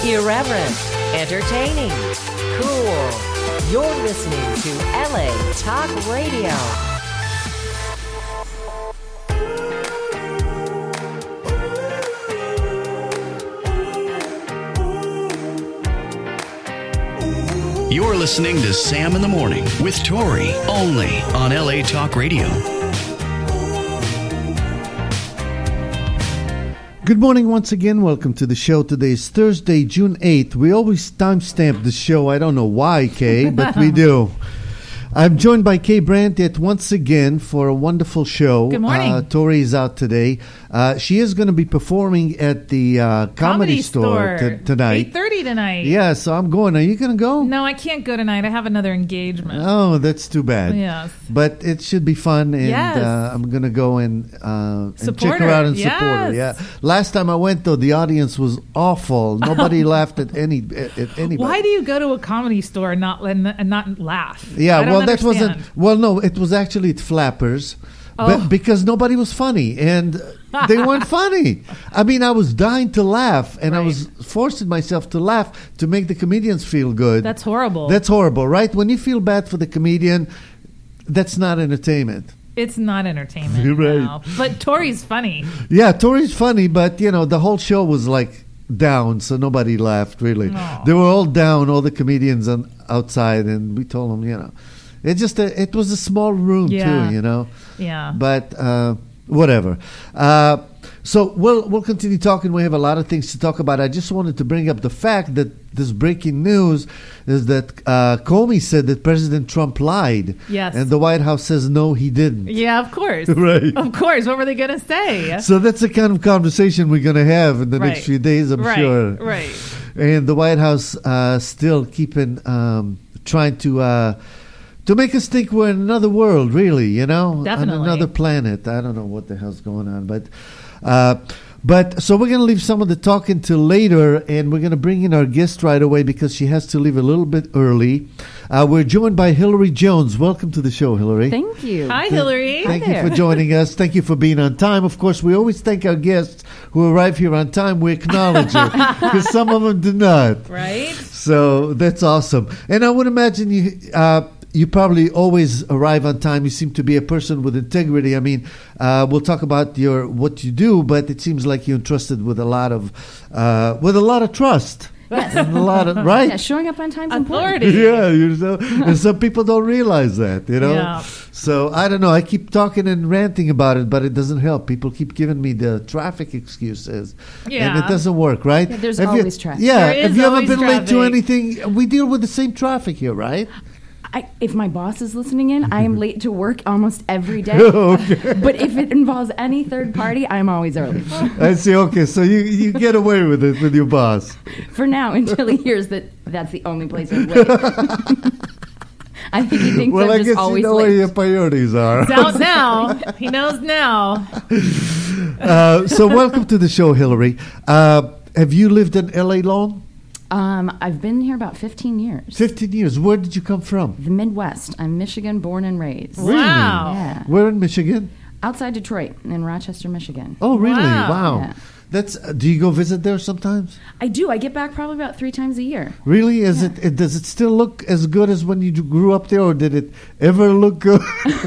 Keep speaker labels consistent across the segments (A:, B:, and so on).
A: Irreverent, entertaining, cool. You're listening to LA Talk Radio.
B: You're listening to Sam in the Morning with Tori, only on LA Talk Radio.
C: Good morning once again. Welcome to the show. Today is Thursday, June 8th. We always timestamp the show. I don't know why, Kay, but we do. I'm joined by Kay Brandt yet once again for a wonderful show.
D: Good morning.
C: Tori is out today. She is going to be performing at the Comedy Store tonight.
D: 8:30 tonight.
C: Yeah, so I'm going. Are you going to go?
D: No, I can't go tonight. I have another engagement.
C: Oh, that's too bad.
D: Yes.
C: But it should be fun, and
D: Yes.
C: I'm going to go and check her
D: her.
C: out and support her.
D: Yes.
C: Yeah. Last time I went, though, the audience was awful. Nobody laughed at anybody.
D: Why do you go to a comedy store and not laugh?
C: Yeah,
D: I don't
C: well, that wasn't.
D: understand.
C: Well, no, it was actually at Flappers.
D: Oh.
C: But because nobody was funny, and they weren't funny. I mean, I was dying to laugh, and I
D: Right.
C: was forcing myself to laugh to make the comedians feel good.
D: That's horrible.
C: That's horrible, right? When you feel bad for the comedian, that's not entertainment.
D: It's not entertainment.
C: You're right.
D: No. But Tori's funny.
C: Yeah, Tori's funny, but, the whole show was like down, so nobody laughed, really.
D: Aw.
C: They were all down, all the comedians outside, and we told them, it was a small room,
D: Yeah.
C: too,
D: Yeah.
C: But whatever. So we'll continue talking. We have a lot of things to talk about. I just wanted to bring up the fact that this breaking news is that Comey said that President Trump lied.
D: Yes.
C: And the White House says, no, he didn't.
D: Yeah, of course.
C: Right.
D: Of course. What were they going to say?
C: So that's the kind of conversation we're going to have in the
D: Right.
C: next few days, I'm
D: Right.
C: sure.
D: Right.
C: And the White House still keeping, trying to make us think we're in another world, really,
D: Definitely.
C: on another planet. I don't know what the hell's going on, but so we're going to leave some of the talk until later, and we're going to bring in our guest right away because she has to leave a little bit early. We're joined by Hillary Jones. Welcome to the show, Hillary.
E: Thank you.
D: Hi, Hillary.
C: Thank
E: Hi
C: you for
E: there.
C: joining us. Thank you for being on time. Of course, we always thank our guests who arrive here on time. We acknowledge it because some of them do not.
D: Right?
C: So that's awesome. And I would imagine you probably always arrive on time. You seem to be a person with integrity. I mean, we'll talk about what you do, but it seems like you're entrusted with a lot of trust.
E: Yes.
C: And a lot of right.
E: Yeah, showing up on time is important.
D: Authority.
C: Yeah, and some people don't realize that,
D: Yeah.
C: So I don't know. I keep talking and ranting about it, but it doesn't help. People keep giving me the traffic excuses, and
D: Yeah.
C: it doesn't work, right?
E: Yeah, there's
C: Have you-
E: always traffic.
C: Yeah,
D: There is
C: have you ever
D: always
C: been late to
D: traffic.
C: anything? We deal with the same traffic here, right?
E: If my boss is listening in, I am late to work almost every day.
C: Okay.
E: But if it involves any third party, I'm always early.
C: I see. Okay, so you get away with it with your boss.
E: For now, until he hears that that's the only place I'm late. I think he thinks
C: Well,
E: I'm
C: I
E: just
C: guess you
E: always
C: know where
E: late.
C: your priorities are.
D: It's out now. He knows now.
C: So welcome to the show, Hillary. Have you lived in LA long?
E: I've been here about 15 years.
C: 15 years. Where did you come from?
E: The Midwest. I'm Michigan born and raised.
C: Really?
D: Wow.
E: Yeah.
C: Where in Michigan?
E: Outside Detroit, in Rochester, Michigan.
C: Oh, really?
D: Wow.
C: Wow.
E: Yeah.
C: That's. Do you go visit there sometimes?
E: I do. I get back probably about 3 times a year.
C: Really? Does it still look as good as when you grew up there, or did it ever look good?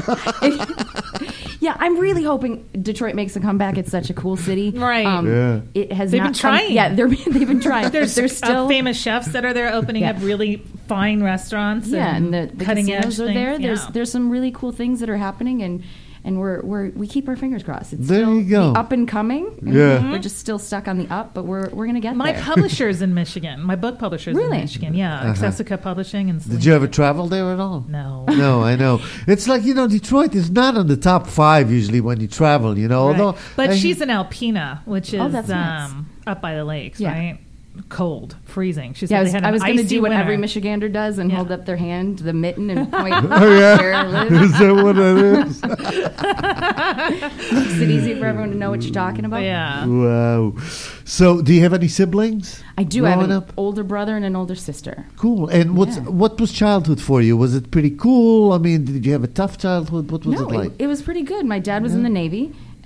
E: Yeah, I'm really hoping Detroit makes a comeback. It's such a cool city.
D: Right.
C: Yeah.
E: It has
D: They've
E: not
D: been trying.
E: Yeah, they've been trying.
D: There's
E: still
D: famous chefs that are there opening
E: Yeah.
D: up really fine restaurants.
E: yeah, and the
D: cutting edge
E: casinos are
D: things.
E: there.
D: Yeah.
E: There's some really cool things that are happening, and we keep our fingers crossed. It's
C: There
E: still
C: you go.
E: the up and coming. and
C: Yeah.
E: we're just still stuck on the up, but we're gonna get
D: My
E: there.
D: publisher's in Michigan. My book publisher's
E: Really?
D: in Michigan. Yeah, Accessica Publishing. And
C: Did you ever travel there at all?
D: No.
C: No, I know. It's like, Detroit is not on the top 5 usually when you travel,
D: Right.
C: although.
D: But she's in Alpena, which is
E: that's nice.
D: up by the lakes,
E: Yeah.
D: right? Cold, freezing. She
E: Yeah,
D: said they had
E: I
D: an
E: was going to
D: icy
E: do what
D: winter.
E: every Michigander does and
D: Yeah.
E: hold up their hand, the mitten, and point
C: Oh, yeah.
E: where I live.
C: Is that what it is?
E: Makes it easy for everyone to know what you're talking about.
D: Yeah.
C: Wow. So, do you have any siblings?
E: I do have
C: growing
E: an
C: up?
E: older brother and an older sister.
C: Cool. And
E: Yeah.
C: what was childhood for you? Was it pretty cool? I mean, did you have a tough childhood? What was
E: No,
C: it like?
E: it was pretty good. My dad was in the Navy,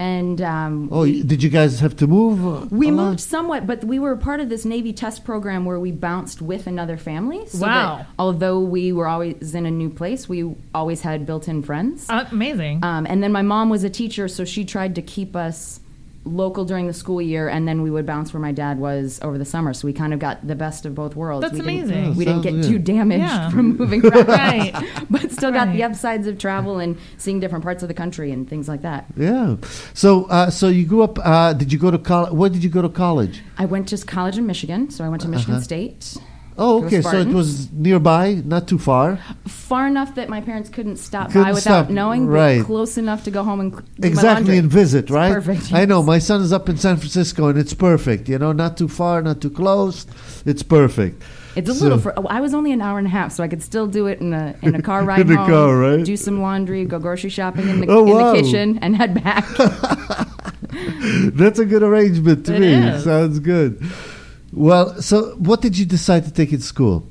E: And
C: Did you guys have to move?
E: we
C: a lot?
E: moved somewhat, but we were part of this Navy test program where we bounced with another family. So
D: Wow.
E: that although we were always in a new place, we always had built-in friends.
D: Amazing.
E: And then my mom was a teacher, so she tried to keep us local during the school year, and then we would bounce where my dad was over the summer. So we kind of got the best of both worlds.
D: That's
E: we didn't-
D: amazing.
E: We didn't get
C: Sounds
E: too
C: good.
E: damaged
D: Yeah.
E: from moving around,
D: Right.
E: but still got the
D: Right.
E: upsides of travel and seeing different parts of the country and things like that.
C: Yeah. So you grew up. Did you go to college? Where did you go to college?
E: I went to college in Michigan, so I went to Michigan State.
C: Oh,
E: Go
C: okay. So it
E: Spartans.
C: was nearby, not too far.
E: Far enough that my parents couldn't stop
C: Couldn't
E: by without
C: stop,
E: knowing,
C: right.
E: but close enough to go home and do my
C: Exactly,
E: laundry.
C: and visit, right?
E: perfect,
C: I know.
E: yes.
C: My son is up in San Francisco, and it's perfect. Not too far, not too close. It's perfect.
E: It's a
C: So-
E: little. I was only an hour and a half, so I could still do it in a car ride
C: In a
E: home.
C: car, right?
E: Do some laundry, go grocery shopping in the,
C: Oh,
E: in
C: wow.
E: the kitchen, and head back.
C: That's a good arrangement to
D: It
C: me.
D: is.
C: Sounds good. Well, so what did you decide to take in school?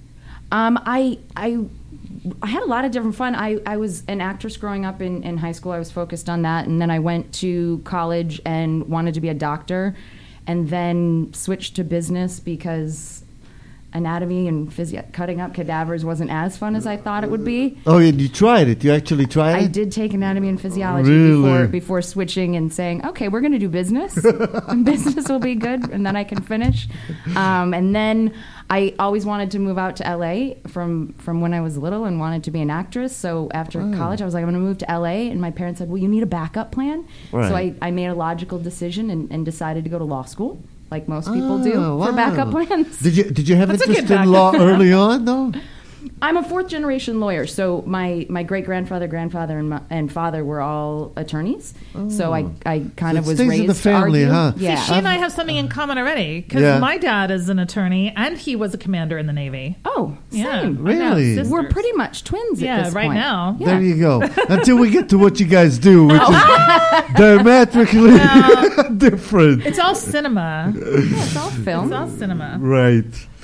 E: I had a lot of different fun. I was an actress growing up in high school. I was focused on that, and then I went to college and wanted to be a doctor, and then switched to business because anatomy and cutting up cadavers wasn't as fun as I thought it would be.
C: Oh, and you tried it. You actually tried
E: I
C: it?
E: did take anatomy and physiology
C: Really?
E: before switching and saying, okay, we're going to do business. And business will be good, and then I can finish. And then I always wanted to move out to LA from when I was little and wanted to be an actress. So after college, I was like, I'm going to move to LA. And my parents said, well, you need a backup plan.
C: Right.
E: So I made a logical decision and decided to go to law school, like most people do,
C: Oh,
E: for
C: wow.
E: backup plans.
C: Did you have
D: That's a good
C: interest in
D: backup.
C: law early on, though?
E: I'm a fourth generation lawyer, so my great grandfather, and father were all attorneys. So I kind
C: So
E: of
C: it
E: was
C: stays
E: raised
C: in the family,
E: to argue.
C: huh?
E: Yeah.
D: She and I have something in common already because
C: Yeah.
D: my dad is an attorney and he was a commander in the Navy.
E: Oh,
D: Yeah,
E: same.
D: I know,
C: Really?
D: sisters.
E: We're pretty much twins
D: Yeah,
E: at this
D: right
E: point.
D: now.
E: Yeah.
C: There you go. Until we get to what you guys do, which is diametrically different.
D: It's all cinema.
E: It's all film.
D: It's all cinema.
C: Right.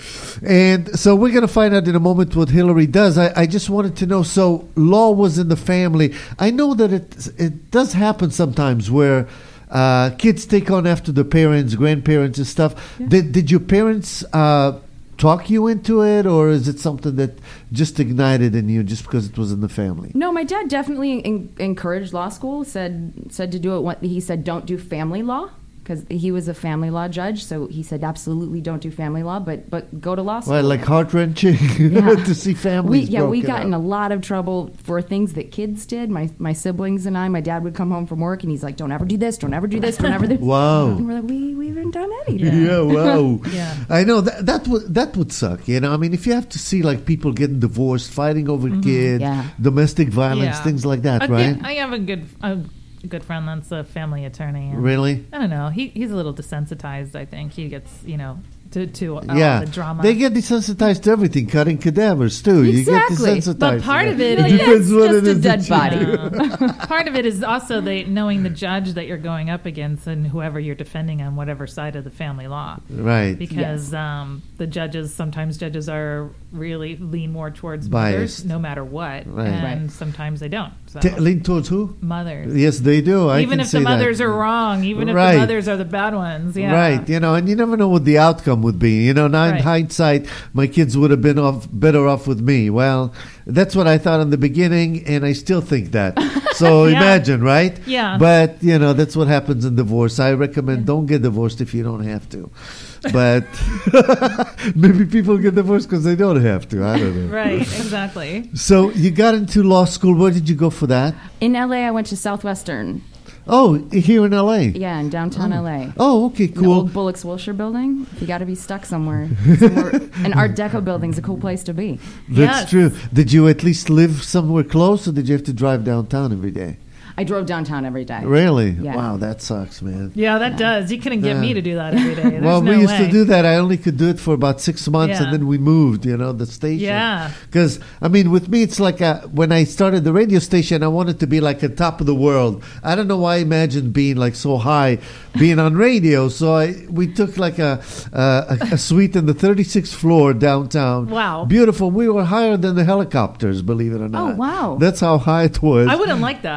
C: And so we're going to find out in a moment what Hillary does. I just wanted to know, so law was in the family. I know that it does happen sometimes where kids take on after the parents, grandparents and stuff.
D: Yeah.
C: Did your parents talk you into it, or is it something that just ignited in you just because it was in the family?
E: No, my dad definitely encouraged law school. Said to do it. He said, don't do family law. Because he was a family law judge, so he said absolutely don't do family law, but go to law school.
C: Well, like heart wrenching to see families.
E: we got
C: broken
E: in
C: up.
E: a lot of trouble for things that kids did. My siblings and I. My dad would come home from work and he's like, "Don't ever do this. Don't ever do this. Don't ever do."
C: Wow.
E: And we're like, we haven't done anything.
C: Yeah, wow.
D: Yeah.
C: I know that would suck. I mean, if you have to see like people getting divorced, fighting over kids,
E: Yeah.
C: domestic violence,
D: Yeah.
C: things like that,
D: Again,
C: right?
D: I have a good friend that's a family attorney. And
C: Really?
D: I don't know. He's a little desensitized. I think he gets to all
C: Yeah.
D: the drama.
C: They get desensitized to everything, cutting cadavers too. You
E: Exactly.
C: get desensitized.
D: But
C: to
D: part
C: that.
D: of it
E: Like,
D: is-
C: depends
E: that's
C: what
E: just
C: it
E: a
C: is
E: dead
C: that you-
E: body.
D: Part of it is also knowing the judge that you're going up against and whoever you're defending on whatever side of the family law.
C: Right.
D: Because sometimes judges are really lean more towards
C: Biased.
D: mothers, no matter what,
C: Right.
D: and
E: Right.
D: sometimes they don't. So.
C: Lean towards who?
D: Mothers.
C: Yes, they do. I
D: Even
C: can
D: if
C: see
D: the
C: that.
D: mothers are wrong, even if
C: Right.
D: the mothers are the bad ones, yeah.
C: Right, and you never know what the outcome would be. Now in
D: Right.
C: hindsight, my kids would have been better off with me. Well, that's what I thought in the beginning, and I still think that. So
D: Yeah.
C: imagine, right?
D: Yeah.
C: But, that's what happens in divorce. I recommend don't get divorced if you don't have to. But maybe people get divorced because they don't have to. I don't know.
D: Right, exactly.
C: So you got into law school. Where did you go for that?
E: In LA, I went to Southwestern.
C: Oh, here in L.A.?
E: Yeah, in downtown LA.
C: Oh, okay,
E: The
C: cool.
E: old Bullocks Wilshire building. You got to be stuck somewhere. An Art Deco building's a cool place to be.
C: That's
D: Yes.
C: true. Did you at least live somewhere close, or did you have to drive downtown every day?
E: I drove downtown every day.
C: Really?
E: Yeah.
C: Wow, that sucks, man.
D: Yeah, that does. You couldn't get
C: Yeah.
D: me to do that every day. There's
C: Well,
D: no
C: we used
D: way.
C: to do that. I only could do it for about 6 months,
D: Yeah.
C: and then we moved, the station.
D: Yeah.
C: Because, with me, it's like when I started the radio station, I wanted to be like on top of the world. I don't know why I imagined being like so high, being on radio. So we took like a suite in the 36th floor downtown.
D: Wow.
C: Beautiful. We were higher than the helicopters, believe it or not.
E: Oh, wow.
C: That's how high it was.
D: I wouldn't like that.
C: No,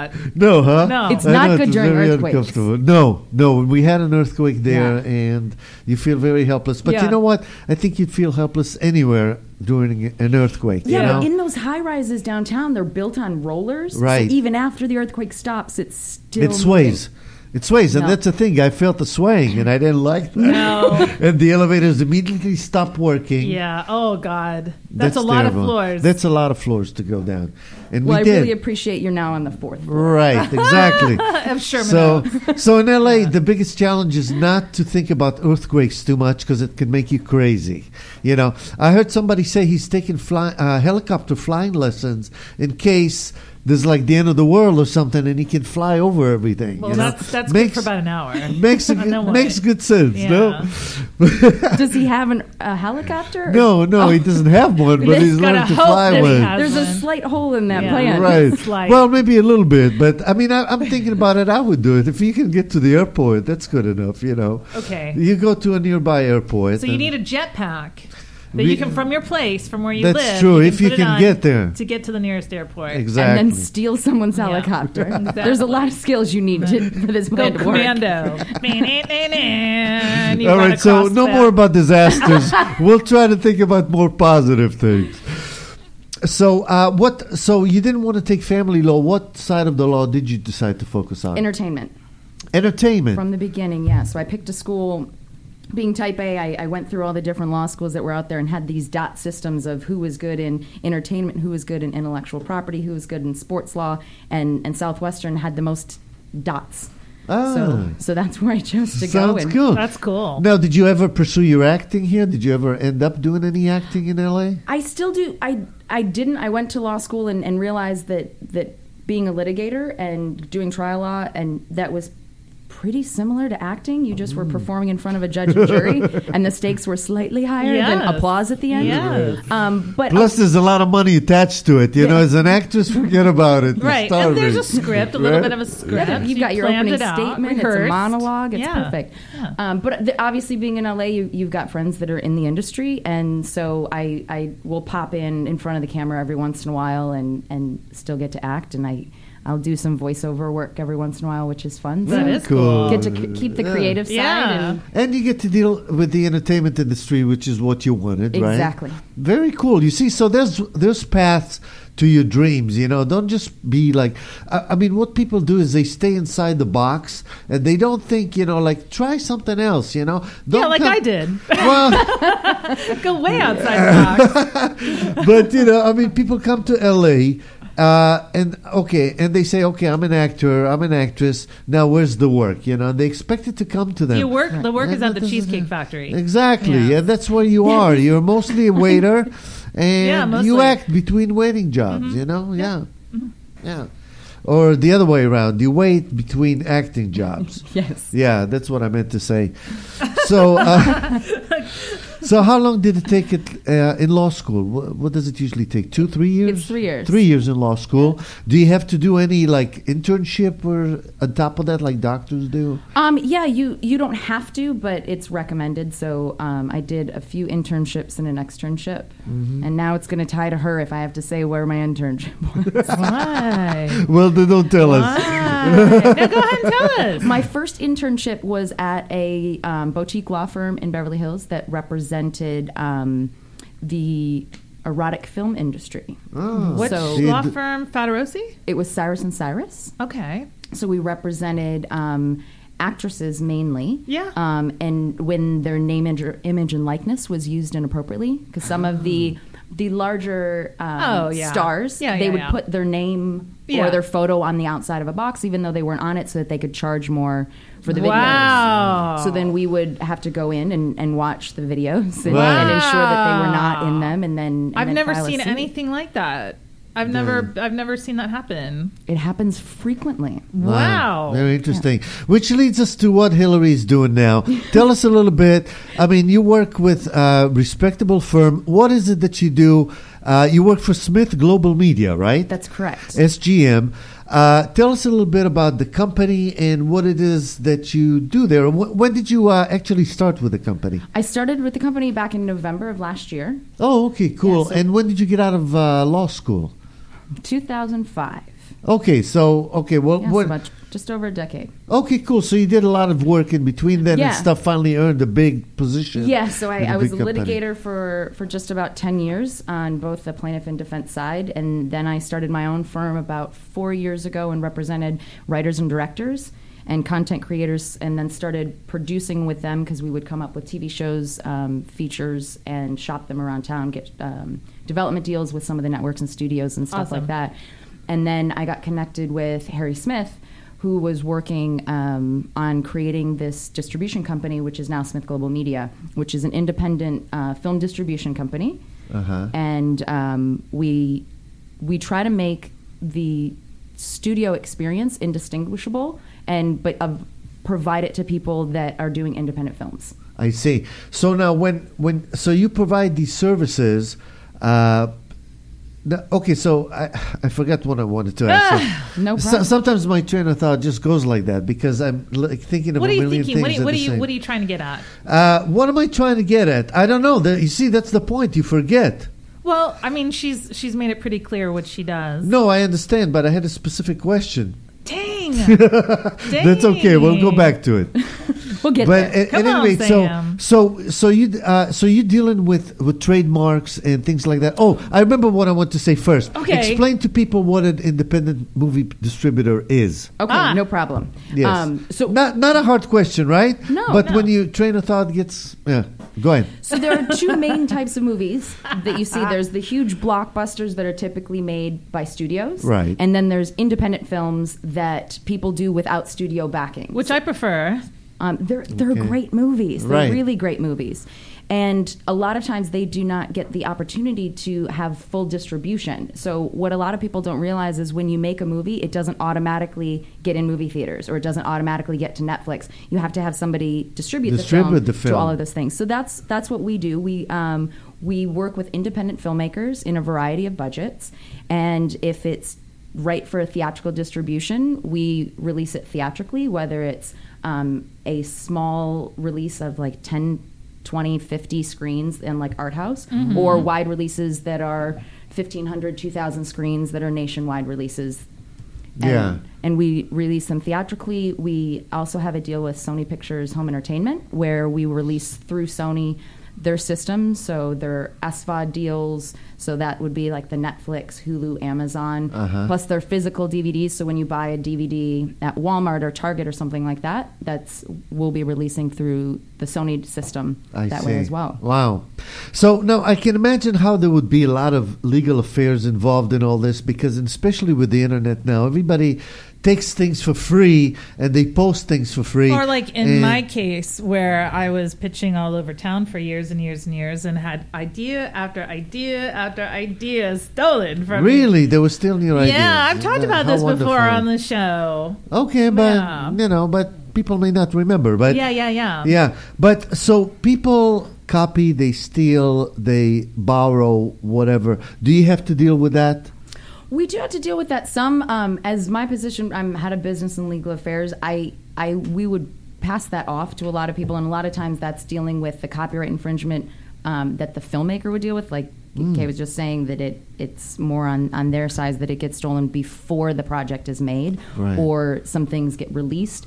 C: No, huh?
D: No.
E: It's
C: I
E: not
C: know,
E: good
C: it's
E: during
C: very
E: earthquakes.
C: uncomfortable. No. We had an earthquake there, and you feel very helpless. But
D: Yeah.
C: you know what? I think you'd feel helpless anywhere during an earthquake.
E: Yeah,
C: you know?
E: but in those high rises downtown, they're built on rollers.
C: Right.
E: So even after the earthquake stops, it's still
C: It sways. It sways, and
E: No.
C: that's the thing. I felt the swaying, and I didn't like that.
D: No.
C: And the elevators immediately stopped working.
D: Yeah. Oh God. That's a lot
C: terrible.
D: of floors.
C: That's a lot of floors to go down. And
E: Well,
C: we
E: I
C: did.
E: really appreciate you're now on the fourth floor.
C: Right, exactly.
D: I'm sure.
C: So in LA, the biggest challenge is not to think about earthquakes too much because it can make you crazy. You know, I heard somebody say he's taking helicopter flying lessons in case there's like the end of the world or something, and he can fly over everything.
D: Well,
C: you know?
D: that's
C: makes,
D: good for about an hour.
C: Makes
D: And then what?
C: makes good sense.
D: Yeah.
C: No,
E: Does he have a helicopter?
C: no, he doesn't have one, but he's
D: He's gotta
C: learned to
D: hope
C: fly
D: that he
C: one.
D: has
E: There's a
D: one.
E: slight hole in that
D: Yeah.
E: plan.
C: Right.
D: Slight.
C: Well, maybe a little bit, but I mean, I'm thinking about it. I would do it if you can get to the airport. That's good enough, you know.
D: Okay.
C: You go to a nearby airport.
D: So you
C: and-
D: need a jetpack that
C: We-
D: you can, from your place, from where you
C: That's
D: live.
C: true, if you
D: put it
C: can
D: on
C: get there.
D: to get to the nearest airport.
C: Exactly.
E: And then steal someone's
D: Yeah.
E: helicopter.
D: Exactly.
E: There's a lot of skills you need for this
D: Go
E: plan to work.
D: commando. And you
C: All
D: run
C: right, so
D: across
C: no
D: that.
C: more about disasters. We'll try to think about more positive things. So, So you didn't want to take family law. What side of the law did you decide to focus on?
E: Entertainment.
C: Entertainment.
E: From the beginning, yeah. So I picked a school. Being type A, I went through all the different law schools that were out there and had these dot systems of who was good in entertainment, who was good in intellectual property, who was good in sports law, and Southwestern had the most dots. So that's where I chose to go.
C: Sounds
E: And
C: good.
D: That's cool.
C: Now, did you ever pursue your acting here? Did you ever end up doing any acting in LA?
E: I still do. I didn't. I went to law school and realized that being a litigator and doing trial law, and that was pretty similar to acting. You just were performing in front of a judge and jury, and the stakes were slightly higher than
D: Yes.
E: applause at the end.
D: Yes.
E: But
C: Plus, there's a lot of money attached to it. You know, as an actress, forget about it. The
D: Right,
C: star
D: and there's a
C: rate.
D: script, a little
C: Right?
D: bit of a script.
E: you've got your
D: planned
E: opening
D: it out,
E: statement. It's a
D: rehearsed.
E: monologue. It's
D: Yeah.
E: perfect.
D: Yeah.
E: But obviously, being in LA, you've got friends that are in the industry, and so I will pop in front of the camera every once in a while and still get to act, and I'll do some voiceover work every once in a while, which is fun.
D: That
E: So
D: is cool.
E: get to keep the creative side.
D: Yeah.
E: And
C: And you get to deal with the entertainment industry, which is what you wanted, right?
E: Exactly.
C: Very cool. You see, so there's paths to your dreams. You know, don't just be like. I mean, what people do is they stay inside the box and they don't think. You know, like try something else. You know, don't
D: Yeah, like
C: come-
D: I did.
C: Well,
D: Go way outside the box.
C: but you know, I mean, people come to LA. And they say, okay, I'm an actor, I'm an actress. Now, where's the work? You know, they expect it to come to them.
D: The work is
C: And
D: at
C: that
D: the
C: doesn't
D: Cheesecake
C: happen.
D: Factory.
C: Exactly,
D: Yeah.
C: and that's where you are. You're mostly a waiter, and
D: Yeah, mostly.
C: you act between waiting jobs. You know, yeah. Or the other way around, you wait between acting jobs.
E: yes.
C: Yeah, that's what I meant to say. So, so how long did it take in law school? What does it usually take? 2-3 years?
E: It's 3 years.
C: 3 years in law school. Do you have to do any like internship or on top of that, like doctors do?
E: Yeah, you don't have to, but it's recommended. So I did a few internships and an externship, and now it's going to tie to her if I have to say where my internship was.
D: Why?
C: Well, then don't tell us.
D: Why? Now go ahead and tell us.
E: My first internship was at a boutique law firm in Beverly Hills that represented the erotic film industry.
C: Oh.
D: Which
E: So-
D: law firm? Fatarosi?
E: It was Cyrus and Cyrus.
D: Okay.
E: So we represented actresses mainly.
D: Yeah.
E: And when their name, image, and likeness was used inappropriately, because some of the larger stars, they would put their name
D: Yeah.
E: or their photo on the outside of a box, even though they weren't on it, so that they could charge more for the videos.
D: Wow.
E: So then we would have to go in and watch the videos and,
C: Wow.
E: and ensure that they were not in them, and then
D: I've never
E: file a
D: seen
E: suit.
D: anything like that. I've never seen that happen.
E: It happens frequently.
D: Wow.
C: Very interesting. Which leads us to what Hillary's doing now. Tell us a little bit. I mean, you work with a respectable firm. What is it that you do? You work for Smith Global Media, right?
E: That's correct.
C: SGM. Tell us a little bit about the company and what it is that you do there. When did you actually start with the company?
E: I started with the company back in November of last year,
C: Oh, okay, cool.
E: Yeah, so-
C: And when did you get out of law school?
E: 2005.
C: Okay, well,
E: Yes,
C: what?
E: about just over a decade.
C: Okay, cool. So you did a lot of work in between then, and
E: Yeah.
C: stuff finally earned a big position.
E: Yeah, so
C: in
E: I was a
C: big company.
E: litigator for just about 10 years on both the plaintiff and defense side. And then I started my own firm about 4 years ago and represented writers and directors and content creators, and then started producing with them because we would come up with TV shows, features, and shop them around town, get development deals with some of the networks and studios and stuff
D: Awesome.
E: like that. And then I got connected with Harry Smith, who was working on creating this distribution company, which is now Smith Global Media, which is an independent film distribution company.
C: Uh-huh.
E: And we try to make the studio experience indistinguishable, but provide it to people that are doing independent films.
C: I see. So now, so you provide these services. Okay, so I forgot what I wanted to ask.
E: No problem.
C: Sometimes my train of thought just goes like that because I'm thinking of
D: What
C: a
D: are you
C: million
D: thinking?
C: things.
D: What are you trying to get at?
C: What am I trying to get at? I don't know. You see, that's the point. You forget.
D: Well, I mean, she's made it pretty clear what she does.
C: No, I understand, but I had a specific question.
D: Dang.
C: That's okay. We'll go back to it.
E: We'll get
C: But
E: there.
D: Come on,
C: anyway,
D: Sam.
C: so you're dealing with trademarks and things like that. Oh, I remember what I want to say first.
D: Okay.
C: Explain to people what an independent movie distributor is.
E: Okay, no problem.
C: Yes.
E: So
C: not a hard question, right?
E: No,
C: But
E: no.
C: when your train of thought gets, go ahead.
E: So there are two main types of movies that you see. There's the huge blockbusters that are typically made by studios.
C: Right.
E: And then there's independent films that people do without studio backing.
D: Which I prefer.
E: They're
C: Okay.
E: great movies. They're
C: Right.
E: really great movies. And a lot of times they do not get the opportunity to have full distribution. So what a lot of people don't realize is when you make a movie, it doesn't automatically get in movie theaters or it doesn't automatically get to Netflix. You have to have somebody distribute the film to all of those things. So that's what we do. We work with independent filmmakers in a variety of budgets, and if it's right for a theatrical distribution, we release it theatrically, whether it's a small release of like 10, 20, 50 screens in like art house, or wide releases that are 1,500, 2,000 screens that are nationwide releases. And we release them theatrically. We also have a deal with Sony Pictures Home Entertainment where we release through Sony their systems, so their SVOD deals, so that would be like the Netflix, Hulu, Amazon, plus their physical DVDs. So when you buy a DVD at Walmart or Target or something like that, we'll be releasing through the Sony system that way as well.
C: Wow. So now I can imagine how there would be a lot of legal affairs involved in all this, because especially with the internet now, everybody takes things for free and they post things for free.
D: Or like in my case, where I was pitching all over town for years and years and years and had idea after idea after idea stolen from me.
C: Really? They were stealing your ideas?
D: Yeah, I've talked about
C: How
D: this
C: wonderful.
D: before on the show.
C: Okay, but,
D: Yeah.
C: but people may not remember. But
D: Yeah.
C: Yeah, but so people copy, they steal, they borrow, whatever. Do you have to deal with that?
E: We do have to deal with that some. As my position, I'm head of business and legal affairs. We would pass that off to a lot of people, and a lot of times that's dealing with the copyright infringement that the filmmaker would deal with. Like Kay was just saying that it's more on their side that it gets stolen before the project is made,
C: Right.
E: or some things get released.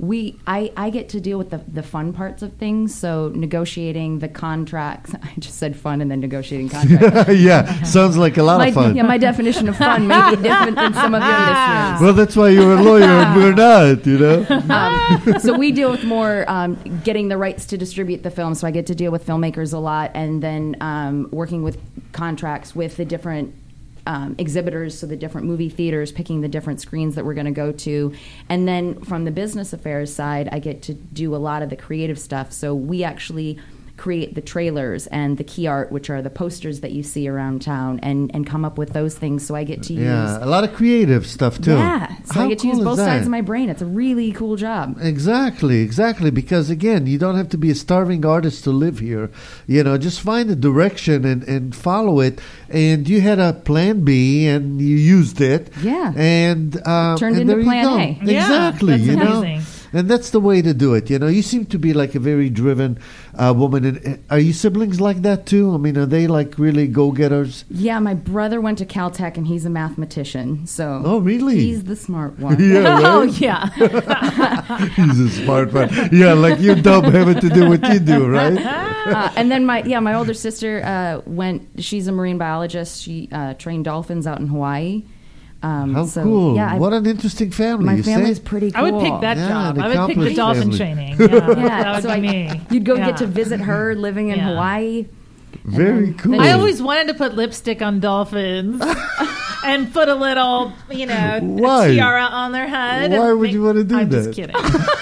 E: I get to deal with the fun parts of things, so negotiating the contracts. I just said fun and then negotiating contracts.
C: Yeah, sounds like a lot of fun.
E: Yeah, my definition of fun may be different than some of your listeners.
C: Well, that's why you're a lawyer and we're not, you know?
E: So we deal with more getting the rights to distribute the film. So I get to deal with filmmakers a lot, and then working with contracts with the different exhibitors, so the different movie theaters, picking the different screens that we're going to go to. And then from the business affairs side, I get to do a lot of the creative stuff. So we actually create the trailers and the key art, which are the posters that you see around town, and come up with those things. So I get to use...
C: Yeah, a lot of creative stuff, too.
E: Yeah, so
C: How
E: I get to use
C: cool is
E: both sides
C: that?
E: of my brain. It's a really cool job.
C: Exactly, because again, you don't have to be a starving artist to live here. You know, just find a direction and follow it. And you had a plan B and you used it.
E: Yeah.
C: And
E: Turned
C: and
E: into
C: there you
E: plan
C: go.
E: A.
D: Yeah,
C: Exactly,
D: that's
C: you know.
D: amazing.
C: And that's the way to do it. You seem to be like a very driven woman. And are you siblings like that too? I mean, are they like really go-getters?
E: Yeah, my brother went to Caltech and he's a mathematician. So
C: Oh, really?
E: he's the smart one.
C: Yeah, right?
D: Oh, yeah.
C: He's a smart one. Yeah, like you dumb having to do what you do, right?
E: And then my older sister she's a marine biologist. She trained dolphins out in Hawaii.
C: How
E: so,
C: cool.
E: Yeah,
C: What an interesting family.
E: my
C: you
E: family's
C: say?
E: pretty
D: I
E: cool.
D: would pick that
C: Yeah,
D: job.
C: an
D: I would pick the
C: accomplished
D: dolphin
C: family.
D: training. Yeah,
E: Yeah,
D: that would
E: so
D: be me.
E: You'd go
D: Yeah.
E: get to visit her living in
D: Yeah.
E: Hawaii.
C: Very
E: then-
C: cool.
D: I always wanted to put lipstick on dolphins and put a little,
C: Why?
D: tiara on their head.
C: Why
D: and
C: would you want to do
D: I'm
C: that?
D: just kidding.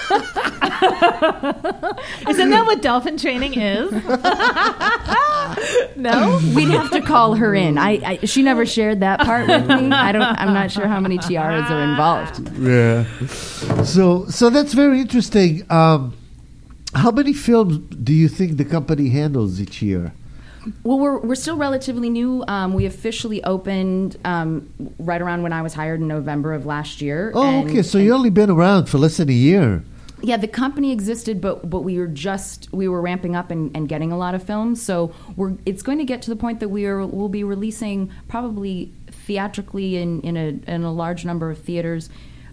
D: Isn't that what dolphin training is? No?
E: We'd have to call her in. She never shared that part with me. I'm not sure how many tiaras are involved.
C: Yeah. So that's very interesting. How many films do you think the company handles each year?
E: Well, we're still relatively new. We officially opened right around when I was hired in November of last year.
C: Oh, okay. So you've only been around for less than a year.
E: Yeah, the company existed, but we were ramping up and getting a lot of films. So it's going to get to the point that we'll be releasing probably theatrically in a large number of theaters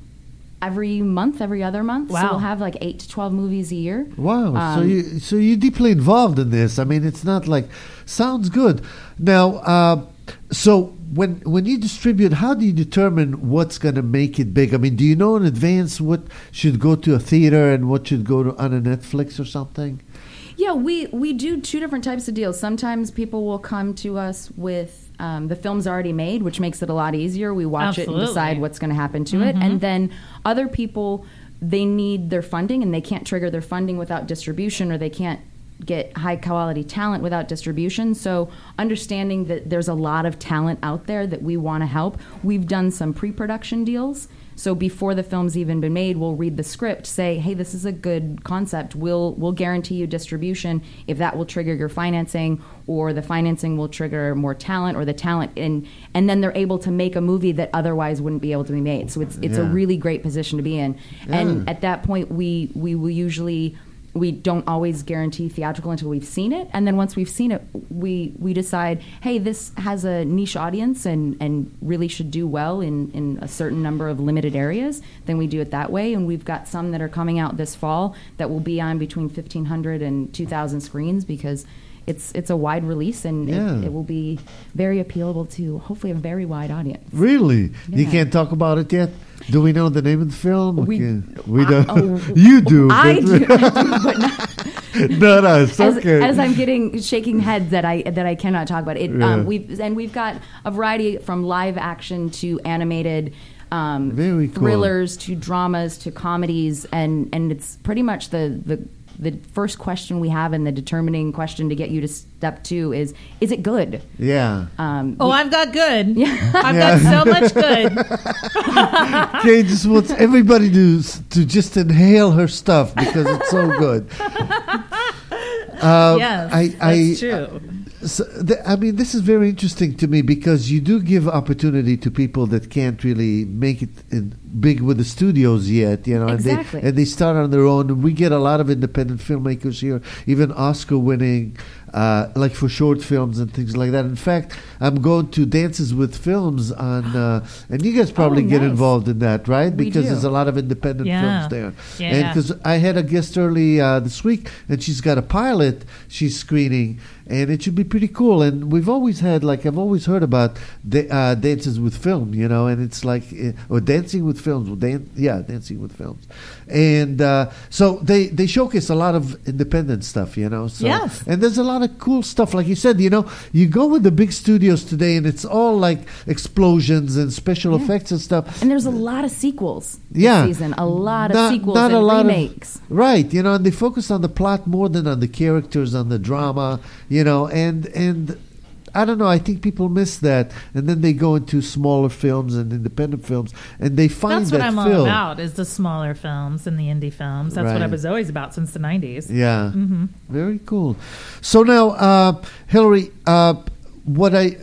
E: every other month.
D: Wow.
E: So we'll have like 8 to 12 movies a year.
C: Wow. So you're deeply involved in this. I mean, it's not like sounds good. Now, so when you distribute, how do you determine what's going to make it big? I mean, do you know in advance what should go to a theater and what should go on a Netflix or something?
E: Yeah, we do 2 different types of deals. Sometimes people will come to us with the film's already made, which makes it a lot easier. We watch it and decide what's going to happen to it. And then other people, they need their funding and they can't trigger their funding without distribution, or they can't get high quality talent without distribution. So understanding that there's a lot of talent out there that we want to help, we've done some pre-production deals. So before the film's even been made, we'll read the script, say, hey, this is a good concept. We'll guarantee you distribution if that will trigger your financing, or the financing will trigger more talent, or the talent, and then they're able to make a movie that otherwise wouldn't be able to be made. So it's a really great position to be in.
C: Yeah.
E: And at that point, we will usually, we don't always guarantee theatrical until we've seen it. And then once we've seen it, we decide, hey, this has a niche audience and really should do well in a certain number of limited areas. Then we do it that way. And we've got some that are coming out this fall that will be on between 1,500 and 2,000 screens, because it's a wide release, and it will be very appealable to hopefully a very wide audience.
C: Really? You
E: Yeah.
C: can't talk about it yet? Do we know the name of the film?
E: We
C: don't. You do.
E: I
C: but-
E: do, but not,
C: Not us. Okay.
E: as I'm shaking heads that I cannot talk about it.
C: Yeah.
E: We've got a variety from live action to animated,
C: Very cool.
E: thrillers to dramas to comedies, and it's pretty much the first question we have, and the determining question to get you to step 2 is it good?
C: Yeah.
D: I've got good. I've got so much good.
C: Kay just wants everybody to just inhale her stuff because it's so good.
D: Yes, that's true.
C: I mean, this is very interesting to me because you do give opportunity to people that can't really make it big with the studios yet,
E: Exactly.
C: and they start on their own. And we get a lot of independent filmmakers here, even Oscar-winning, like for short films and things like that. In fact, I'm going to Dances with Films on, and you guys probably get
E: nice.
C: involved in that, right?
E: We
C: Because
E: do.
C: there's a lot of independent
D: Yeah.
C: films there.
D: Yeah.
C: And because I had a guest early this week, and she's got a pilot she's screening, and it should be pretty cool. And we've always had, I've always heard about Dances with Film, and it's like, or Dancing with Films. Dancing with Films. And so they showcase a lot of independent stuff, So,
D: Yes.
C: And there's a lot of cool stuff. Like you said, you go with the big studios today, and it's all like explosions and special effects and stuff.
E: And there's a lot of sequels this
C: Yeah.
E: season. A lot of
C: Not-
E: sequels
C: not
E: and
C: a lot of-
E: remakes.
C: Right, and they focus on the plot more than on the characters, on the drama, and I don't know, I think people miss that, and then they go into smaller films and independent films, and they find
D: That's
C: that
D: what I'm
C: film.
D: all about, is the smaller films and the indie films. That's what I
C: Right.
D: was always about since the 90s.
C: Yeah, very cool. So now, Hillary,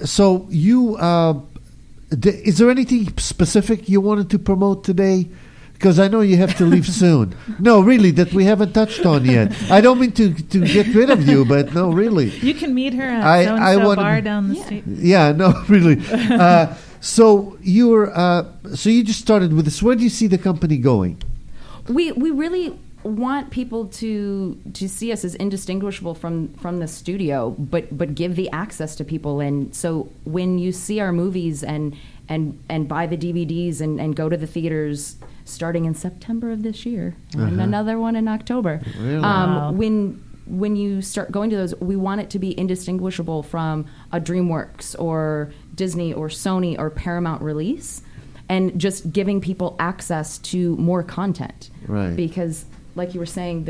C: is there anything specific you wanted to promote today? Because I know you have to leave soon. No, really, that we haven't touched on yet. I don't mean to get rid of you, but no, really.
D: You can meet her at
C: I
D: so-and-so
C: wanna-
D: bar down the street.
C: Yeah, no, really. So you just started with this. Where do you see the company going?
E: We really want people to see us as indistinguishable from the studio, but give the access to people. And so when you see our movies and buy the DVDs and go to the theaters starting in September of this year, and another one in October.
C: Really?
D: Wow.
E: When you start going to those, we want it to be indistinguishable from a DreamWorks or Disney or Sony or Paramount release, and just giving people access to more content.
C: Right.
E: Because, like you were saying,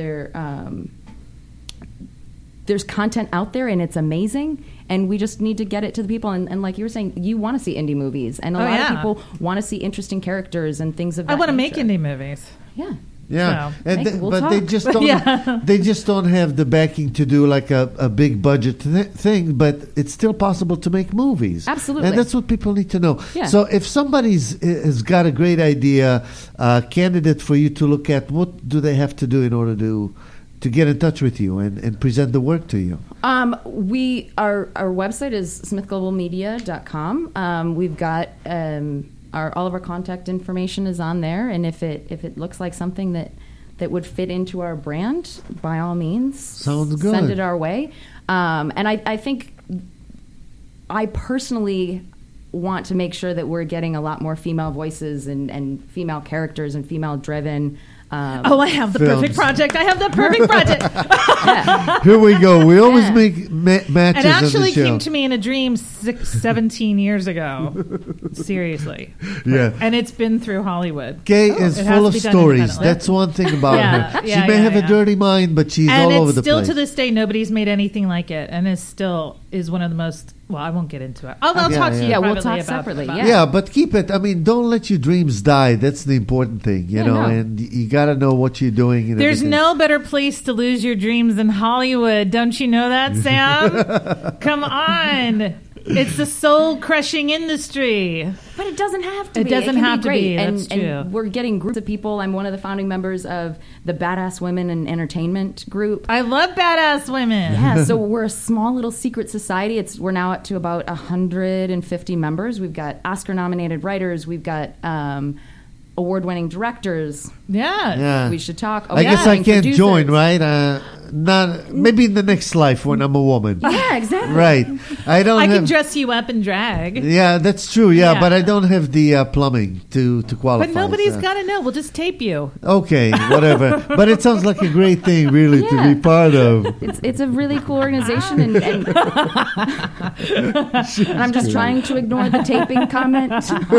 E: there's content out there and it's amazing, and we just need to get it to the people. And like you were saying, you want to see indie movies, and a lot of people want to see interesting characters and things of that
D: I want to make
E: nature.
D: indie movies.
E: Yeah.
C: Yeah,
D: So,
E: we'll
C: but they
E: talk.
C: just don't.
D: Yeah.
C: They just don't have the backing to do like a big budget thing. But it's still possible to make movies.
E: Absolutely.
C: and that's what people need to know.
E: Yeah.
C: So if somebody's has got a great idea, candidate for you to look at, what do they have to do in order to get in touch with you and present the work to you?
E: Our website is smithglobalmedia.com. We've got all of our contact information is on there, and if it looks like something that would fit into our brand, by all means,
C: Sounds good.
E: send it our way. And I think I personally want to make sure that we're getting a lot more female voices and female characters and female driven.
D: Oh, I have the
C: Films.
D: perfect project. I have the perfect project.
C: Here we go. We always
E: Yeah.
C: make matches
D: It
C: on the
D: actually
C: show.
D: came to me in a dream 17 years ago. Seriously.
C: Yeah.
D: And it's been through Hollywood.
C: Kay is
D: It has
C: full
D: to
C: of
D: be done
C: stories.
D: independently.
C: That's one thing about
D: Yeah,
C: her. She
D: yeah,
C: may
D: yeah,
C: have a
D: yeah.
C: dirty mind, but she's
D: And
C: all over
D: it's
C: the
D: still
C: place.
D: to this day, nobody's made anything like it. And it still is one of the most, well, I won't get into it. I'll
C: Yeah,
D: talk to you
C: yeah.
E: We'll
D: privately
E: talk
D: about
E: separately,
D: about
E: yeah.
D: it.
C: Yeah, but keep it. I mean, don't let your dreams die. That's the important thing, you know.
E: no.
C: And you got to know what you're doing. And
D: There's
C: everything.
D: no better place to lose your dreams than Hollywood. Don't you know that, Sam? Come on. It's the soul-crushing industry.
E: But it doesn't have to
D: It
E: be.
D: doesn't
E: can
D: have to
E: great.
D: be.
E: And,
D: That's true.
E: and we're getting groups of people. I'm one of the founding members of the Badass Women in Entertainment group.
D: I love badass women.
E: Yeah, so we're a small little secret society. We're now up to about 150 members. We've got Oscar-nominated writers. We've got award-winning directors.
D: Yeah.
C: Yeah.
E: We should talk.
C: I guess I
E: award-winning
C: can't
E: producers.
C: join, right? Not maybe in the next life when I'm a woman.
E: Yeah, exactly.
C: Right. I don't
D: I
C: have.
D: can dress you up in drag.
C: Yeah, that's true. Yeah,
D: Yeah.
C: but I don't have the plumbing to qualify.
D: But nobody's
C: so.
D: got to know. We'll just tape you.
C: Okay, whatever. But it sounds like a great thing, really, to
E: Yeah.
C: be part of.
E: It's a really cool organization, and I'm just trying to ignore the taping comment.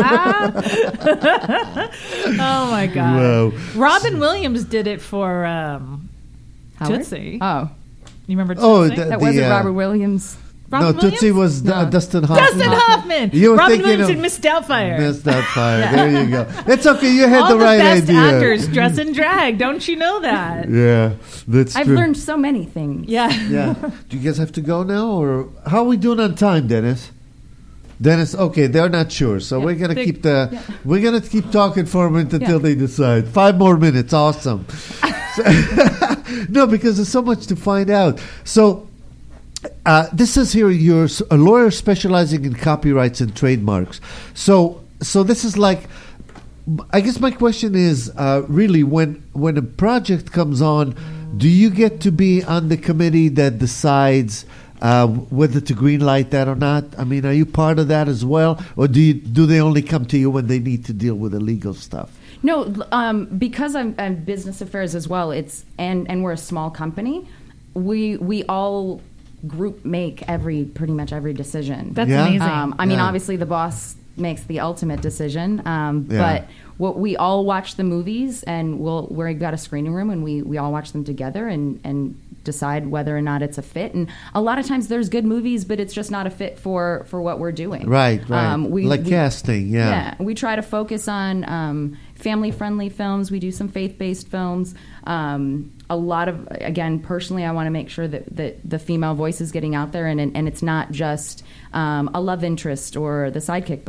D: Oh, my God.
C: Wow.
D: Robin Williams did it for
E: Howard?
D: Tootsie.
E: Oh,
D: You remember Tootsie?
C: Oh,
E: that wasn't Robert Williams.
D: Robin
C: no, Tootsie was
E: No.
C: Dustin Hoffman.
D: Dustin Hoffman.
C: You were
D: Robin
C: thinking
D: Williams
C: of-
D: and Miss Doubtfire.
C: Missed that fire. There you go. It's okay. You had
D: All
C: the
D: the
C: right
D: best
C: idea.
D: actors dress in drag. Don't you know that?
C: Yeah, that's
E: I've
C: true.
E: learned so many things.
D: Yeah.
C: Yeah. Do you guys have to go now, or how are we doing on time, Dennis? Dennis, okay, they're not sure, so we're gonna keep we're gonna keep talking for a minute until they decide. 5 more minutes, awesome. No, because there's so much to find out. So. This says here you're a lawyer specializing in copyrights and trademarks. So this is like, I guess my question is really when a project comes on, do you get to be on the committee that decides whether to greenlight that or not? I mean, are you part of that as well, or do they only come to you when they need to deal with the legal stuff?
E: No, because I'm business affairs as well. And we're a small company. We all group make pretty much every decision.
D: That's
C: Yeah?
D: amazing.
E: I mean,
C: Yeah.
E: obviously the boss makes the ultimate decision,
C: Yeah.
E: but we all watch the movies, and we've got a screening room, and we all watch them together and decide whether or not it's a fit. And a lot of times there's good movies, but it's just not a fit for what we're doing.
C: Right.
E: We
C: Casting,
E: Yeah, we try to focus on family-friendly films. We do some faith-based films. A lot of, again, personally, I want to make sure that the female voice is getting out there, and it's not just a love interest or the sidekick, but